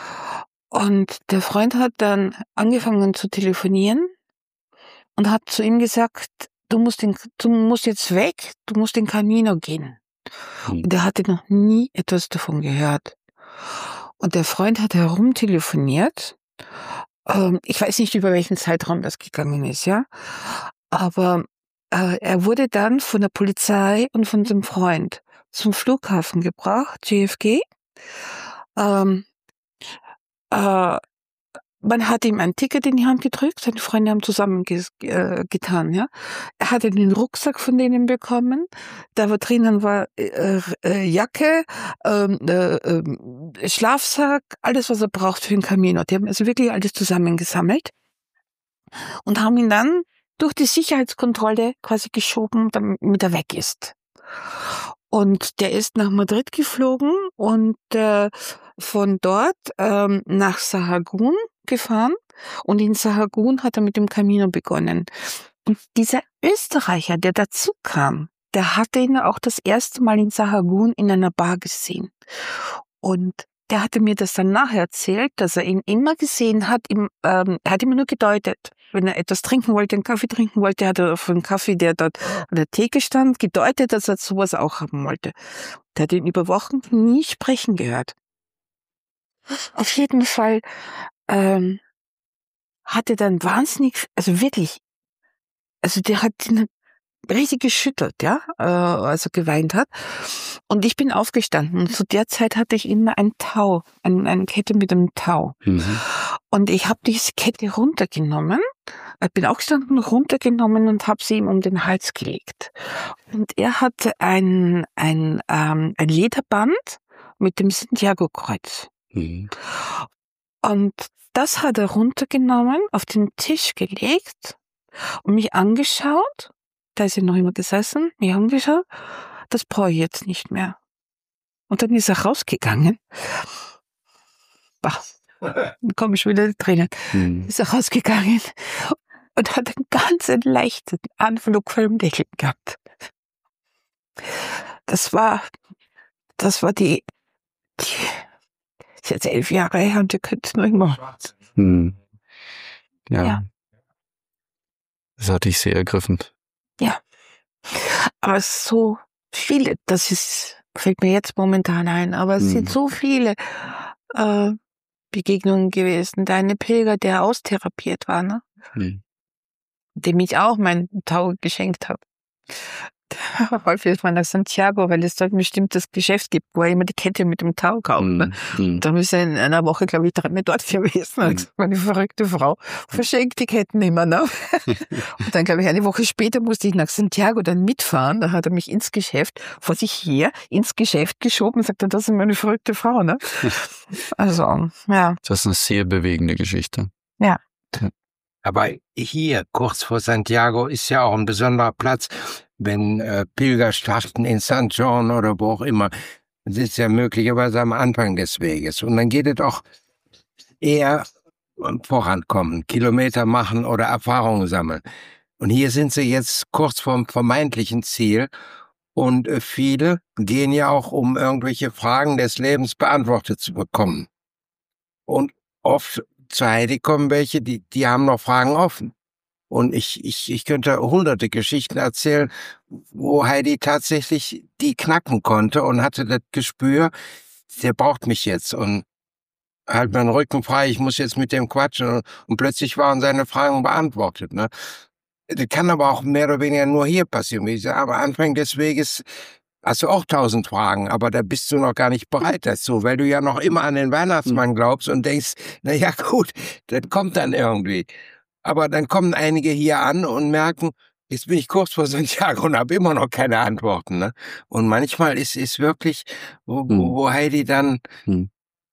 Und der Freund hat dann angefangen zu telefonieren und hat zu ihm gesagt, du musst, den, du musst jetzt weg, du musst in Camino gehen. Hm. Und er hatte noch nie etwas davon gehört. Und der Freund hat herumtelefoniert. Ähm, ich weiß nicht, über welchen Zeitraum das gegangen ist, ja. Aber äh, er wurde dann von der Polizei und von seinem Freund zum Flughafen gebracht, J F K. Ähm, äh, man hat ihm ein Ticket in die Hand gedrückt, seine Freunde haben zusammen ges- äh, getan, ja. Er hatte den Rucksack von denen bekommen, da war drinnen war äh, äh, Jacke, ähm, äh, äh, Schlafsack, alles, was er braucht für den Camino. Die haben also wirklich alles zusammengesammelt und haben ihn dann durch die Sicherheitskontrolle quasi geschoben, damit er weg ist. Und der ist nach Madrid geflogen und äh, von dort ähm, nach Sahagún gefahren. Und in Sahagún hat er mit dem Camino begonnen. Und dieser Österreicher, der dazu kam, der hatte ihn auch das erste Mal in Sahagún in einer Bar gesehen. Und der hatte mir das dann nachher erzählt, dass er ihn immer gesehen hat, ihm, ähm, er hat immer nur gedeutet. Wenn er etwas trinken wollte, einen Kaffee trinken wollte, hat er auf einen Kaffee, der dort an der Theke stand, gedeutet, dass er sowas auch haben wollte. Der hat ihn über Wochen nie sprechen gehört. Auf jeden Fall ähm, hatte dann wahnsinnig, also wirklich also der hat ihn richtig geschüttelt, ja, äh, als er geweint hat. Und ich bin aufgestanden. Und zu der Zeit hatte ich immer ein Tau, ein, eine Kette mit einem Tau. Mhm. Und ich habe diese Kette runtergenommen, ich bin aufgestanden, runtergenommen und habe sie ihm um den Hals gelegt. Und er hatte ein, ein, ähm, ein Lederband mit dem Santiago-Kreuz. Mhm. Und das hat er runtergenommen, auf den Tisch gelegt und mich angeschaut. Da ist er noch immer gesessen, mich angeschaut. Das brauche ich jetzt nicht mehr. Und dann ist er rausgegangen. Bah, dann komme ich wieder in die Tränen. Mhm. Ist er rausgegangen und hat einen ganz leichten Anflug vom Lächeln gehabt. Das war, das war die, die ist jetzt elf Jahre her und ihr könnt es noch immer. Mhm. Ja. Ja. Das hat dich sehr ergriffen. Ja. Aber so viele, das ist, fällt mir jetzt momentan ein, aber es Mhm. sind so viele äh, Begegnungen gewesen. Deine Pilger, der austherapiert war, ne? Mhm. Dem ich auch mein Tau geschenkt habe. Häufig ist man nach Santiago, weil es dort ein bestimmtes Geschäft gibt, wo er immer die Kette mit dem Tau kauft. Ne? Mhm. Da ist er in einer Woche, glaube ich, dreimal dort gewesen. Mhm. Meine verrückte Frau verschenkt die Ketten immer, ne? Und dann, glaube ich, eine Woche später musste ich nach Santiago dann mitfahren. Da hat er mich ins Geschäft, vor sich her, ins Geschäft geschoben und sagt, das ist meine verrückte Frau, ne? Also, ja. Das ist eine sehr bewegende Geschichte. Ja. Aber hier, kurz vor Santiago, ist ja auch ein besonderer Platz, wenn äh, Pilger starten in Sankt John oder wo auch immer. Das ist ja möglicherweise am Anfang des Weges. Und dann geht es auch eher um vorankommen, Kilometer machen oder Erfahrungen sammeln. Und hier sind sie jetzt kurz vorm vermeintlichen Ziel. Und äh, viele gehen ja auch, um irgendwelche Fragen des Lebens beantwortet zu bekommen. Und oft zu Heidi kommen welche, die, die haben noch Fragen offen. Und ich, ich, ich könnte hunderte Geschichten erzählen, wo Heidi tatsächlich die knacken konnte und hatte das Gespür, der braucht mich jetzt und halt meinen Rücken frei, ich muss jetzt mit dem quatschen. Und, und plötzlich waren seine Fragen beantwortet. Ne? Das kann aber auch mehr oder weniger nur hier passieren. Wie ich sage, aber Anfang des Weges hast du auch tausend Fragen, aber da bist du noch gar nicht bereit dazu, weil du ja noch immer an den Weihnachtsmann glaubst und denkst, na ja gut, das kommt dann irgendwie. Aber dann kommen einige hier an und merken, jetzt bin ich kurz vor Santiago und habe immer noch keine Antworten. Ne? Und manchmal ist es wirklich, wo, Hm. wo Heidi dann, Hm.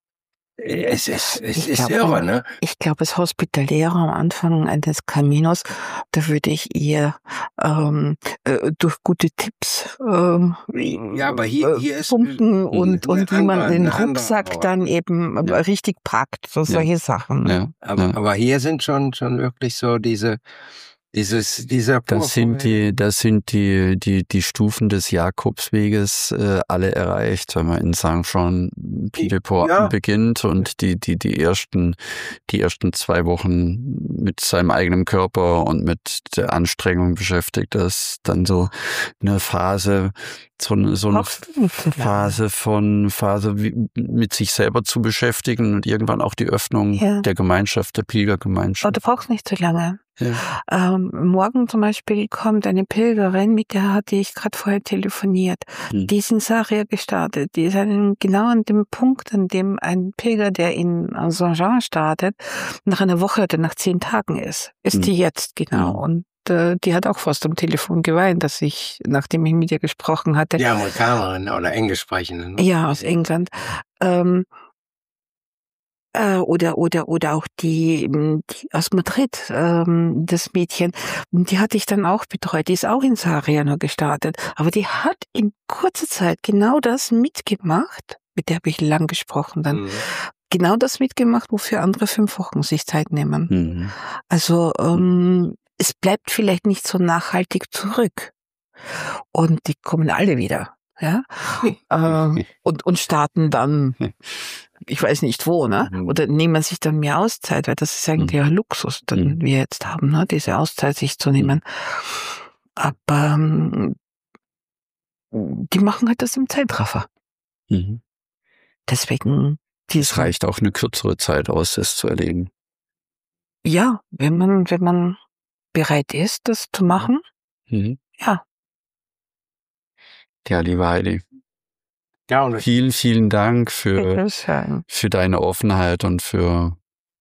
es ist, es Ich ist glaub, irre, ne? Ich glaube, als Hospitalierer am Anfang eines Caminos, da würde ich eher ähm, äh, durch gute Tipps ähm, Ja, aber hier, äh, hier ist pumpen und, eine und wie man andere- den eine andere Rucksack Power. dann eben äh, Ja. richtig packt, so solche Sachen. Ne? Ja. Aber, Ja. aber hier sind schon, schon wirklich so diese, dieses, dieser Das sind die, das sind die, die, die Stufen des Jakobsweges äh, alle erreicht, wenn man in Saint Jean Pied de Port Ja. beginnt und die, die, die ersten, die ersten zwei Wochen mit seinem eigenen Körper und mit der Anstrengung beschäftigt ist, dann so eine Phase, so eine, so eine Brauchst du nicht so lange. Phase von, Phase wie, mit sich selber zu beschäftigen und irgendwann auch die Öffnung Ja. der Gemeinschaft, der Aber Pilgergemeinschaft. du brauchst nicht so lange. Ja. Ähm, morgen zum Beispiel kommt eine Pilgerin, mit der hatte ich gerade vorher telefoniert. Hm. Die ist in Sarria gestartet. Die ist an, genau an dem Punkt, an dem ein Pilger, der in Saint-Jean startet, nach einer Woche oder nach zehn Tagen ist. Ist Hm. die jetzt, genau. Hm. Und äh, die hat auch fast am Telefon geweint, dass ich, nachdem ich mit ihr gesprochen hatte, Die Amerikanerin oder Englischsprechende. Ne? ja, aus England. Ähm, äh, oder oder oder auch die, ähm, die aus Madrid, ähm, das Mädchen, die hatte ich dann auch betreut. Die ist auch in Sarria noch gestartet, aber die hat in kurzer Zeit genau das mitgemacht. Mit der habe ich lang gesprochen dann. Mhm. Genau das mitgemacht, wofür andere fünf Wochen sich Zeit nehmen. Mhm. Also ähm, es bleibt vielleicht nicht so nachhaltig zurück. Und die kommen alle wieder, ja, ähm, und und starten dann, ich weiß nicht wo, ne? Mhm. Oder nehmen sich dann mehr Auszeit, weil das ist eigentlich ein Luxus, den Mhm. wir jetzt haben, ne? Diese Auszeit sich zu nehmen. Aber ähm, die machen halt das im Zeitraffer. Mhm. Deswegen Es dies reicht auch eine kürzere Zeit aus, das zu erleben. ja, wenn man wenn man bereit ist, das zu machen. Mhm. Ja. Ja, liebe Heidi. Ja, und Vielen, vielen Dank für, Bitte schön. für deine Offenheit und für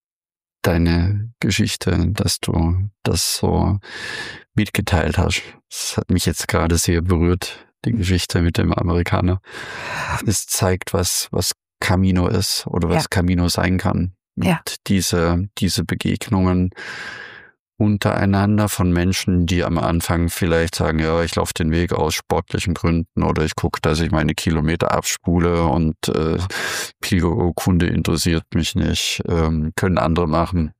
deine Geschichte, dass du das so mitgeteilt hast. Das hat mich jetzt gerade sehr berührt, die Geschichte mit dem Amerikaner. Es zeigt, was, was Camino ist oder was Ja. Camino sein kann. Und Ja. diese, diese Begegnungen untereinander von Menschen, die am Anfang vielleicht sagen, ja, ich laufe den Weg aus sportlichen Gründen oder ich gucke, dass ich meine Kilometer abspule und äh, Pilgerurkunde interessiert mich nicht, ähm, können andere machen.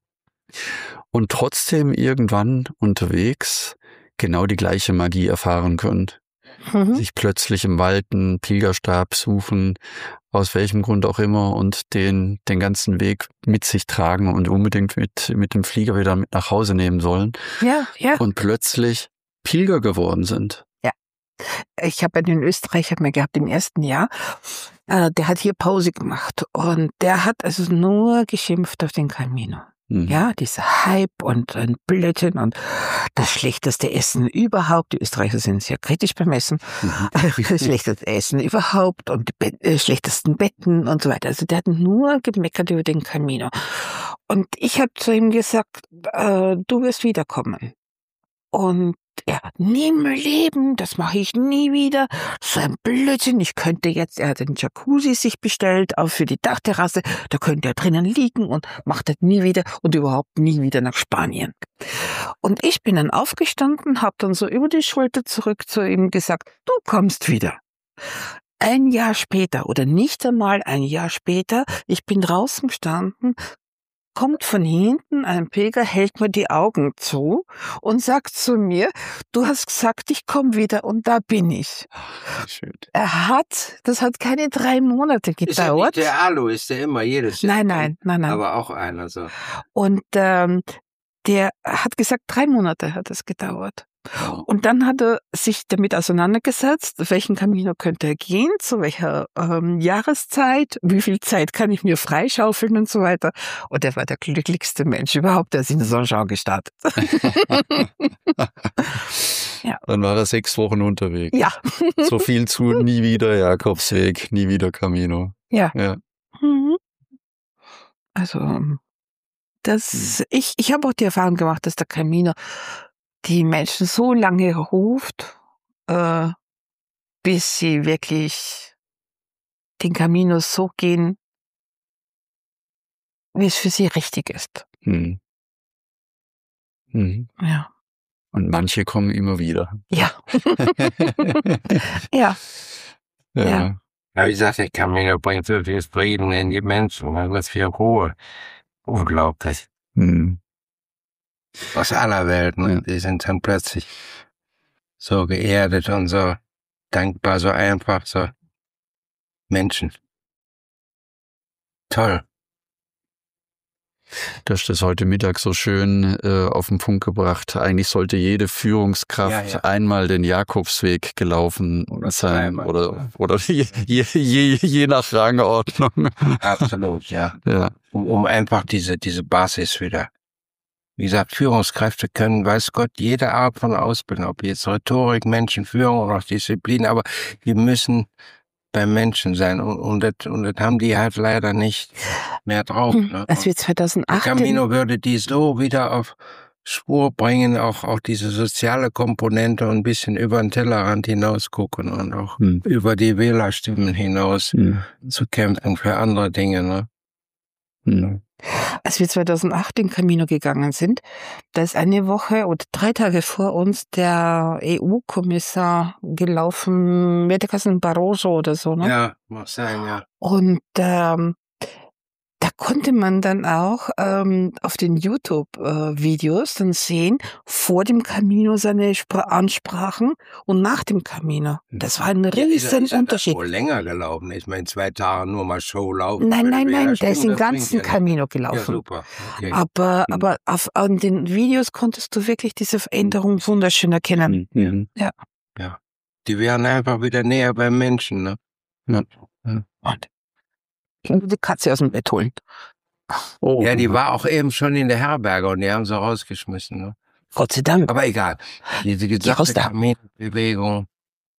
Und trotzdem irgendwann unterwegs genau die gleiche Magie erfahren können. Mhm. Sich plötzlich im Wald einen Pilgerstab suchen, aus welchem Grund auch immer, und den den ganzen Weg mit sich tragen und unbedingt mit mit dem Flieger wieder mit nach Hause nehmen sollen Ja, ja. und plötzlich Pilger geworden sind. Ich habe einen Österreicher mehr gehabt im ersten Jahr, äh, der hat hier Pause gemacht und der hat also nur geschimpft auf den Camino. Mhm. Ja, dieser Hype und ein Blödsinn und das schlechteste Essen überhaupt. Die Österreicher sind sehr kritisch beim Essen. Mhm. Das schlechteste Essen überhaupt und die Be- äh, schlechtesten Betten und so weiter. Also der hat nur gemeckert über den Camino. Und ich habe zu ihm gesagt, äh, du wirst wiederkommen. Und er, nie im Leben, das mache ich nie wieder. So ein Blödsinn, ich könnte jetzt, er hat einen Jacuzzi sich bestellt, auch für die Dachterrasse, da könnte er drinnen liegen und macht das nie wieder und überhaupt nie wieder nach Spanien. Und ich bin dann aufgestanden, habe dann so über die Schulter zurück zu ihm gesagt, du kommst wieder. Ein Jahr später oder nicht einmal ein Jahr später, ich bin draußen gestanden, kommt von hinten ein Pilger, hält mir die Augen zu und sagt zu mir, du hast gesagt, ich komme wieder und da bin ich. Schön. Er hat, das hat keine drei Monate ist ja gedauert. nicht der Alu, ist der immer jedes Jahr. Nein, nein, nein, nein. Aber auch einer so. Und ähm, der hat gesagt, drei Monate hat es gedauert. Und dann hat er sich damit auseinandergesetzt, welchen Camino könnte er gehen, zu welcher ähm, Jahreszeit, wie viel Zeit kann ich mir freischaufeln und so weiter. Und er war der glücklichste Mensch überhaupt, der ist in Saint-Jean gestartet. Dann war er sechs Wochen unterwegs. Ja. So viel zu nie wieder Jakobsweg, nie wieder Camino. Ja. Ja. Mhm. Also, das, ich, ich habe auch die Erfahrung gemacht, dass der Camino die Menschen so lange ruft, äh, bis sie wirklich den Camino so gehen, wie es für sie richtig ist. Mhm. Mhm. Ja. Und manche kommen immer wieder. Ja. Ja. Ja. Ja. Ja, wie gesagt, der Camino bringt so viel Frieden in die Menschen, was für Ruhe. Unglaublich. Mhm. Aus aller Welt, ne? Ja. Die sind dann plötzlich so geerdet und so dankbar, so einfach, so Menschen. Toll. Du hast das heute Mittag so schön äh, auf den Punkt gebracht. Eigentlich sollte jede Führungskraft Ja, ja. einmal den Jakobsweg gelaufen Oder sein. zweimal. Oder, oder je, je, je, je nach Rangordnung. Absolut, ja. Ja. Um, um einfach diese, diese Basis wieder. Wie gesagt, Führungskräfte können, weiß Gott, jede Art von Ausbildung, ob jetzt Rhetorik, Menschenführung oder auch Disziplin, aber die müssen beim Menschen sein. Und, und, das, und das haben die halt leider nicht mehr drauf. Ne? Als wir Der zweitausendacht Camino würde die so wieder auf Spur bringen, auch, auch diese soziale Komponente und ein bisschen über den Tellerrand hinaus gucken und auch Hm. über die Wählerstimmen hinaus Hm. zu kämpfen für andere Dinge. Ne? Hm. Als wir zweitausendacht den Camino gegangen sind, da ist eine Woche oder drei Tage vor uns der E U-Kommissar gelaufen, wird der Kassen Barroso oder so, ne? Ja, muss sein, ja. Und ähm, da konnte man dann auch ähm, auf den YouTube-Videos dann sehen, vor dem Camino seine Spra- Ansprachen und nach dem Camino. Das war ein Ja, ist er- riesen ist er Unterschied. wohl länger gelaufen. Ich meine, zwei Tage nur mal Show laufen. Nein, würde, nein, ja, nein, der stimmt, ist den das bringt ganzen ja Camino nichts. Ja, gelaufen. super. Okay. Aber, Hm. aber auf, an den Videos konntest du wirklich diese Veränderung wunderschön erkennen. Hm. Die wären einfach wieder näher beim Menschen. Ne? Und die Katze aus dem Bett holen. Oh. Ja, die war auch eben schon in der Herberge und die haben sie rausgeschmissen. Ne? Gott sei Dank. Aber egal. Diese gesamte Kaminbewegung.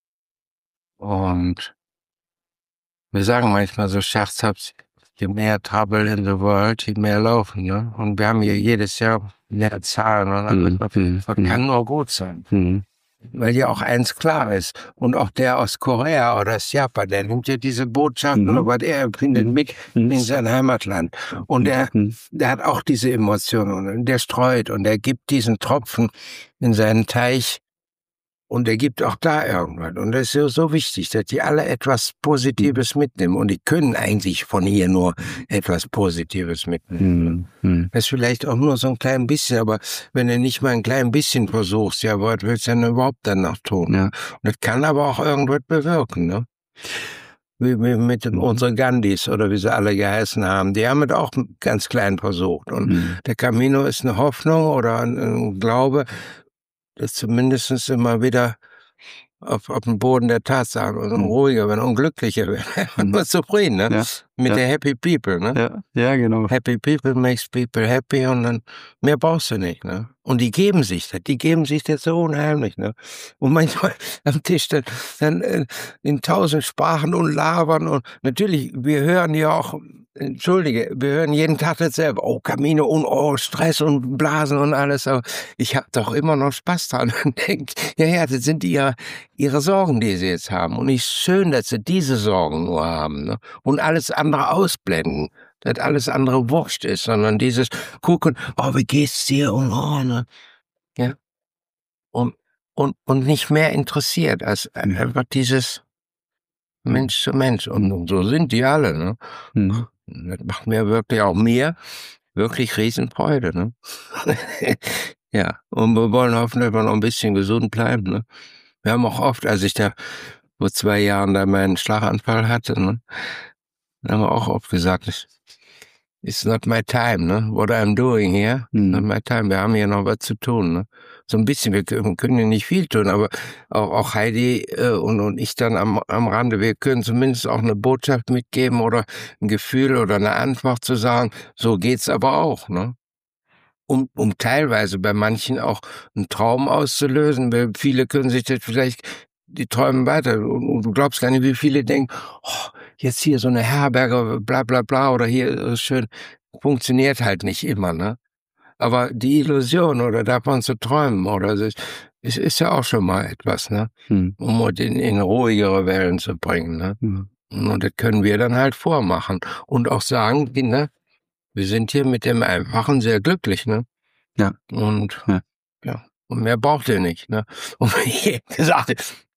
Und wir sagen manchmal so scherzhaft, je mehr Trouble in the world, je mehr laufen. Ne? Und wir haben hier jedes Jahr mehr Zahlen. Und das mhm. kann nur gut sein. Mhm. Weil ja auch eins klar ist. Und auch der aus Korea oder aus Japan, der nimmt ja diese Botschaften, mhm. aber der empfindet mit mhm. in sein Heimatland. Und der, mhm. der hat auch diese Emotionen. Und der streut und der gibt diesen Tropfen in seinen Teich. Und er gibt auch da irgendwas. Und das ist so, so wichtig, dass die alle etwas Positives mitnehmen. Und die können eigentlich von hier nur etwas Positives mitnehmen. Mhm. Das ist vielleicht auch nur so ein klein bisschen, aber wenn du nicht mal ein klein bisschen versuchst, ja, was willst du denn überhaupt dann noch tun? Ja. Und das kann aber auch irgendwas bewirken, ne? Wie, wie mit unseren Gandhis oder wie sie alle geheißen haben. Die haben es auch ganz klein versucht. Und mhm. der Camino ist eine Hoffnung oder ein, ein Glaube, das zumindest immer wieder auf, auf dem Boden der Tatsachen und mhm. ruhiger, wenn unglücklicher wird. Man wird zufrieden, ne? Ja. Mit ja. der Happy People, ne? Ja. ja, genau. Happy People makes people happy und dann mehr brauchst du nicht, ne? Und die geben sich das, die geben sich das so unheimlich, ne? Und manchmal am Tisch dann, dann äh, in tausend Sprachen und labern und natürlich, wir hören ja auch, entschuldige, wir hören jeden Tag dasselbe, oh, Camino und oh, Stress und Blasen und alles, aber ich habe doch immer noch Spaß dran und denke, ja, ja, das sind ihre, ihre Sorgen, die sie jetzt haben und es ist schön, dass sie diese Sorgen nur haben, ne? Und alles andere ausblenden, dass alles andere wurscht ist, sondern dieses gucken, oh, wie geht's dir und oh, ne? Ja. Und, und, und nicht mehr interessiert als einfach dieses Mensch zu Mensch. Und, und so sind die alle, ne? Mhm. Das macht mir wirklich auch mir wirklich Riesenfreude, ne? Ja. Und wir wollen hoffen, dass wir noch ein bisschen gesund bleiben, ne? Wir haben auch oft, als ich da vor zwei Jahren da meinen Schlaganfall hatte, ne? Da haben wir auch oft gesagt, it's not my time, ne? What I'm doing here, mhm. not my time. Wir haben hier noch was zu tun, ne? So ein bisschen, wir können, können ja nicht viel tun, aber auch, auch Heidi äh, und, und ich dann am, am Rande, wir können zumindest auch eine Botschaft mitgeben oder ein Gefühl oder eine Antwort zu sagen, so geht's aber auch, ne? Um, um teilweise bei manchen auch einen Traum auszulösen, weil viele können sich das vielleicht, die träumen weiter und, und du glaubst gar nicht, wie viele denken, oh, jetzt hier so eine Herberge, bla bla bla, oder hier ist schön, funktioniert halt nicht immer, ne? Aber die Illusion oder davon zu träumen, oder es ist, ist ja auch schon mal etwas, ne? Hm. Um uns in, in ruhigere Wellen zu bringen, ne? Hm. Und das können wir dann halt vormachen. Und auch sagen, Kinder, wir sind hier mit dem Einfachen sehr glücklich, ne? Ja. Und, ja. ja. Und mehr braucht ihr nicht, ne? Und wie ich gesagt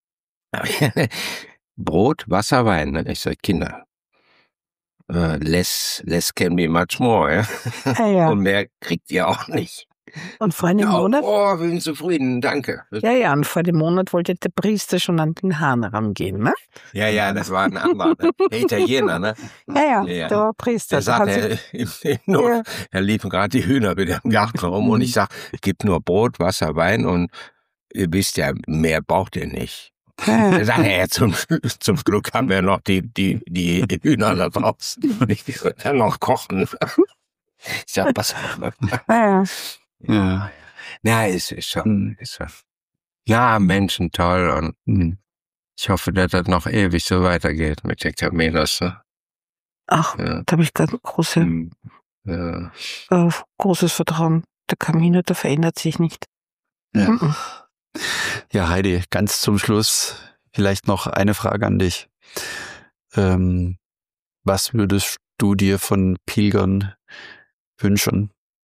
Brot, Wasser, Wein, ne? Ich sag, Kinder, uh, less, less can be much more, ja? Ja, ja. Und mehr kriegt ihr auch nicht. Und vor einem ja, Monat? Oh, wir sind zufrieden, danke. Ja, ja, und vor dem Monat wollte der Priester schon an den Hahn rangehen, ne? Ja, ja, das war ein anderer, der Italiener, ne? Ja, ja, ja, der war Priester. Der sagte, er, im, im ja. er liefen gerade die Hühner wieder im Garten rum und ich sag, gib nur Brot, Wasser, Wein und ihr wisst ja, mehr braucht ihr nicht. Da sagt er, zum, zum Glück haben wir noch die, die, die Hühner da draußen. Ich will dann noch kochen. Ich sag, was? Ja. Ja. Ja, es ist schon, ist schon. Ja, Menschen toll und mhm. ich hoffe, dass das noch ewig so weitergeht mit den Caminos. Ne? Ach, ja. Da habe ich ganz große, ja. äh, großes Vertrauen. Der Camino, der verändert sich nicht. Ja. Mhm. Ja, Heidi, ganz zum Schluss vielleicht noch eine Frage an dich. Ähm, was würdest du dir von Pilgern wünschen?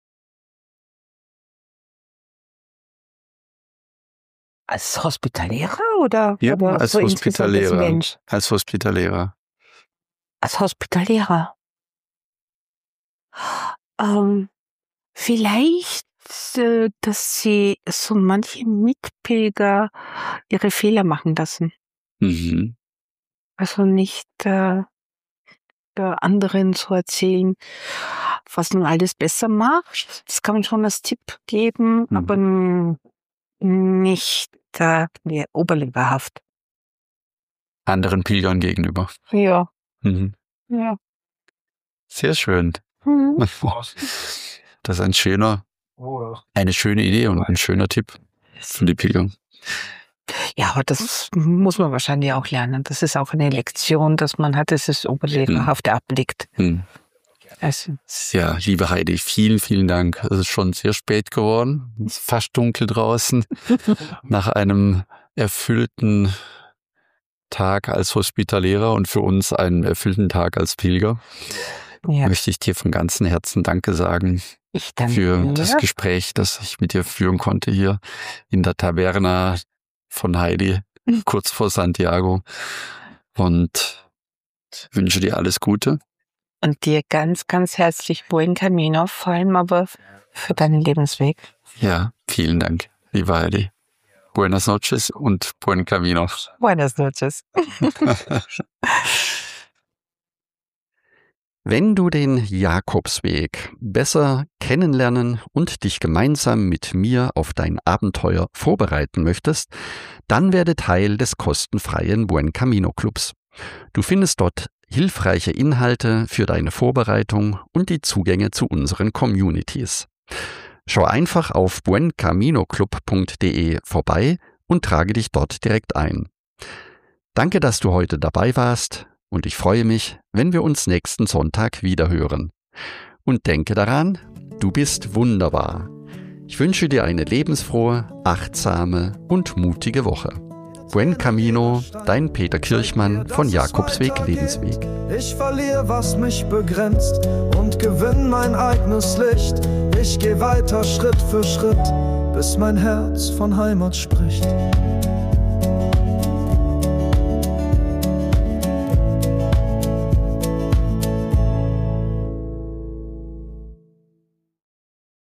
Als Hospitalierer oder? Ja, oder als so Hospitalierer. Als, als Hospitalierer. Als Hospitalierer. Ähm, vielleicht, äh, dass sie so manche Mitpilger ihre Fehler machen lassen. Mhm. Also nicht äh, anderen zu erzählen, was nun alles besser macht. Das kann man schon als Tipp geben, mhm. aber nicht äh, nee, oberleberhaft. Anderen Pilgern gegenüber. Ja. Mhm. Ja. Sehr schön. Mhm. Das ist ein schöner Eine schöne Idee und ein schöner Tipp für die Pilger. Ja, aber das muss man wahrscheinlich auch lernen. Das ist auch eine Lektion, dass man hat, dass es Oberlehrerhafte abblickt. Hm. Also, ja, liebe Heidi, vielen, vielen Dank. Es ist schon sehr spät geworden. Es ist fast dunkel draußen. Nach einem erfüllten Tag als Hospitalierer und für uns einen erfüllten Tag als Pilger. Ja. Möchte ich dir von ganzem Herzen Danke sagen ich danke für dir. das Gespräch, das ich mit dir führen konnte hier in der Taberna von Heidi, kurz vor Santiago. Und wünsche dir alles Gute. Und dir ganz, ganz herzlich Buen Camino, vor allem aber für deinen Lebensweg. Ja, vielen Dank, liebe Heidi. Buenas noches und Buen Camino. Buenas noches. Wenn du den Jakobsweg besser kennenlernen und dich gemeinsam mit mir auf dein Abenteuer vorbereiten möchtest, dann werde Teil des kostenfreien Buen Camino Clubs. Du findest dort hilfreiche Inhalte für deine Vorbereitung und die Zugänge zu unseren Communities. Schau einfach auf buen camino club punkt de vorbei und trage dich dort direkt ein. Danke, dass du heute dabei warst und ich freue mich, wenn wir uns nächsten Sonntag wieder hören. Und denke daran, du bist wunderbar. Ich wünsche dir eine lebensfrohe, achtsame und mutige Woche. Buen Camino, dein Peter Kirchmann von Jakobsweg Lebensweg. Ich verliere, was mich begrenzt und gewinn mein eigenes Licht. Ich geh weiter Schritt für Schritt, bis mein Herz von Heimat spricht.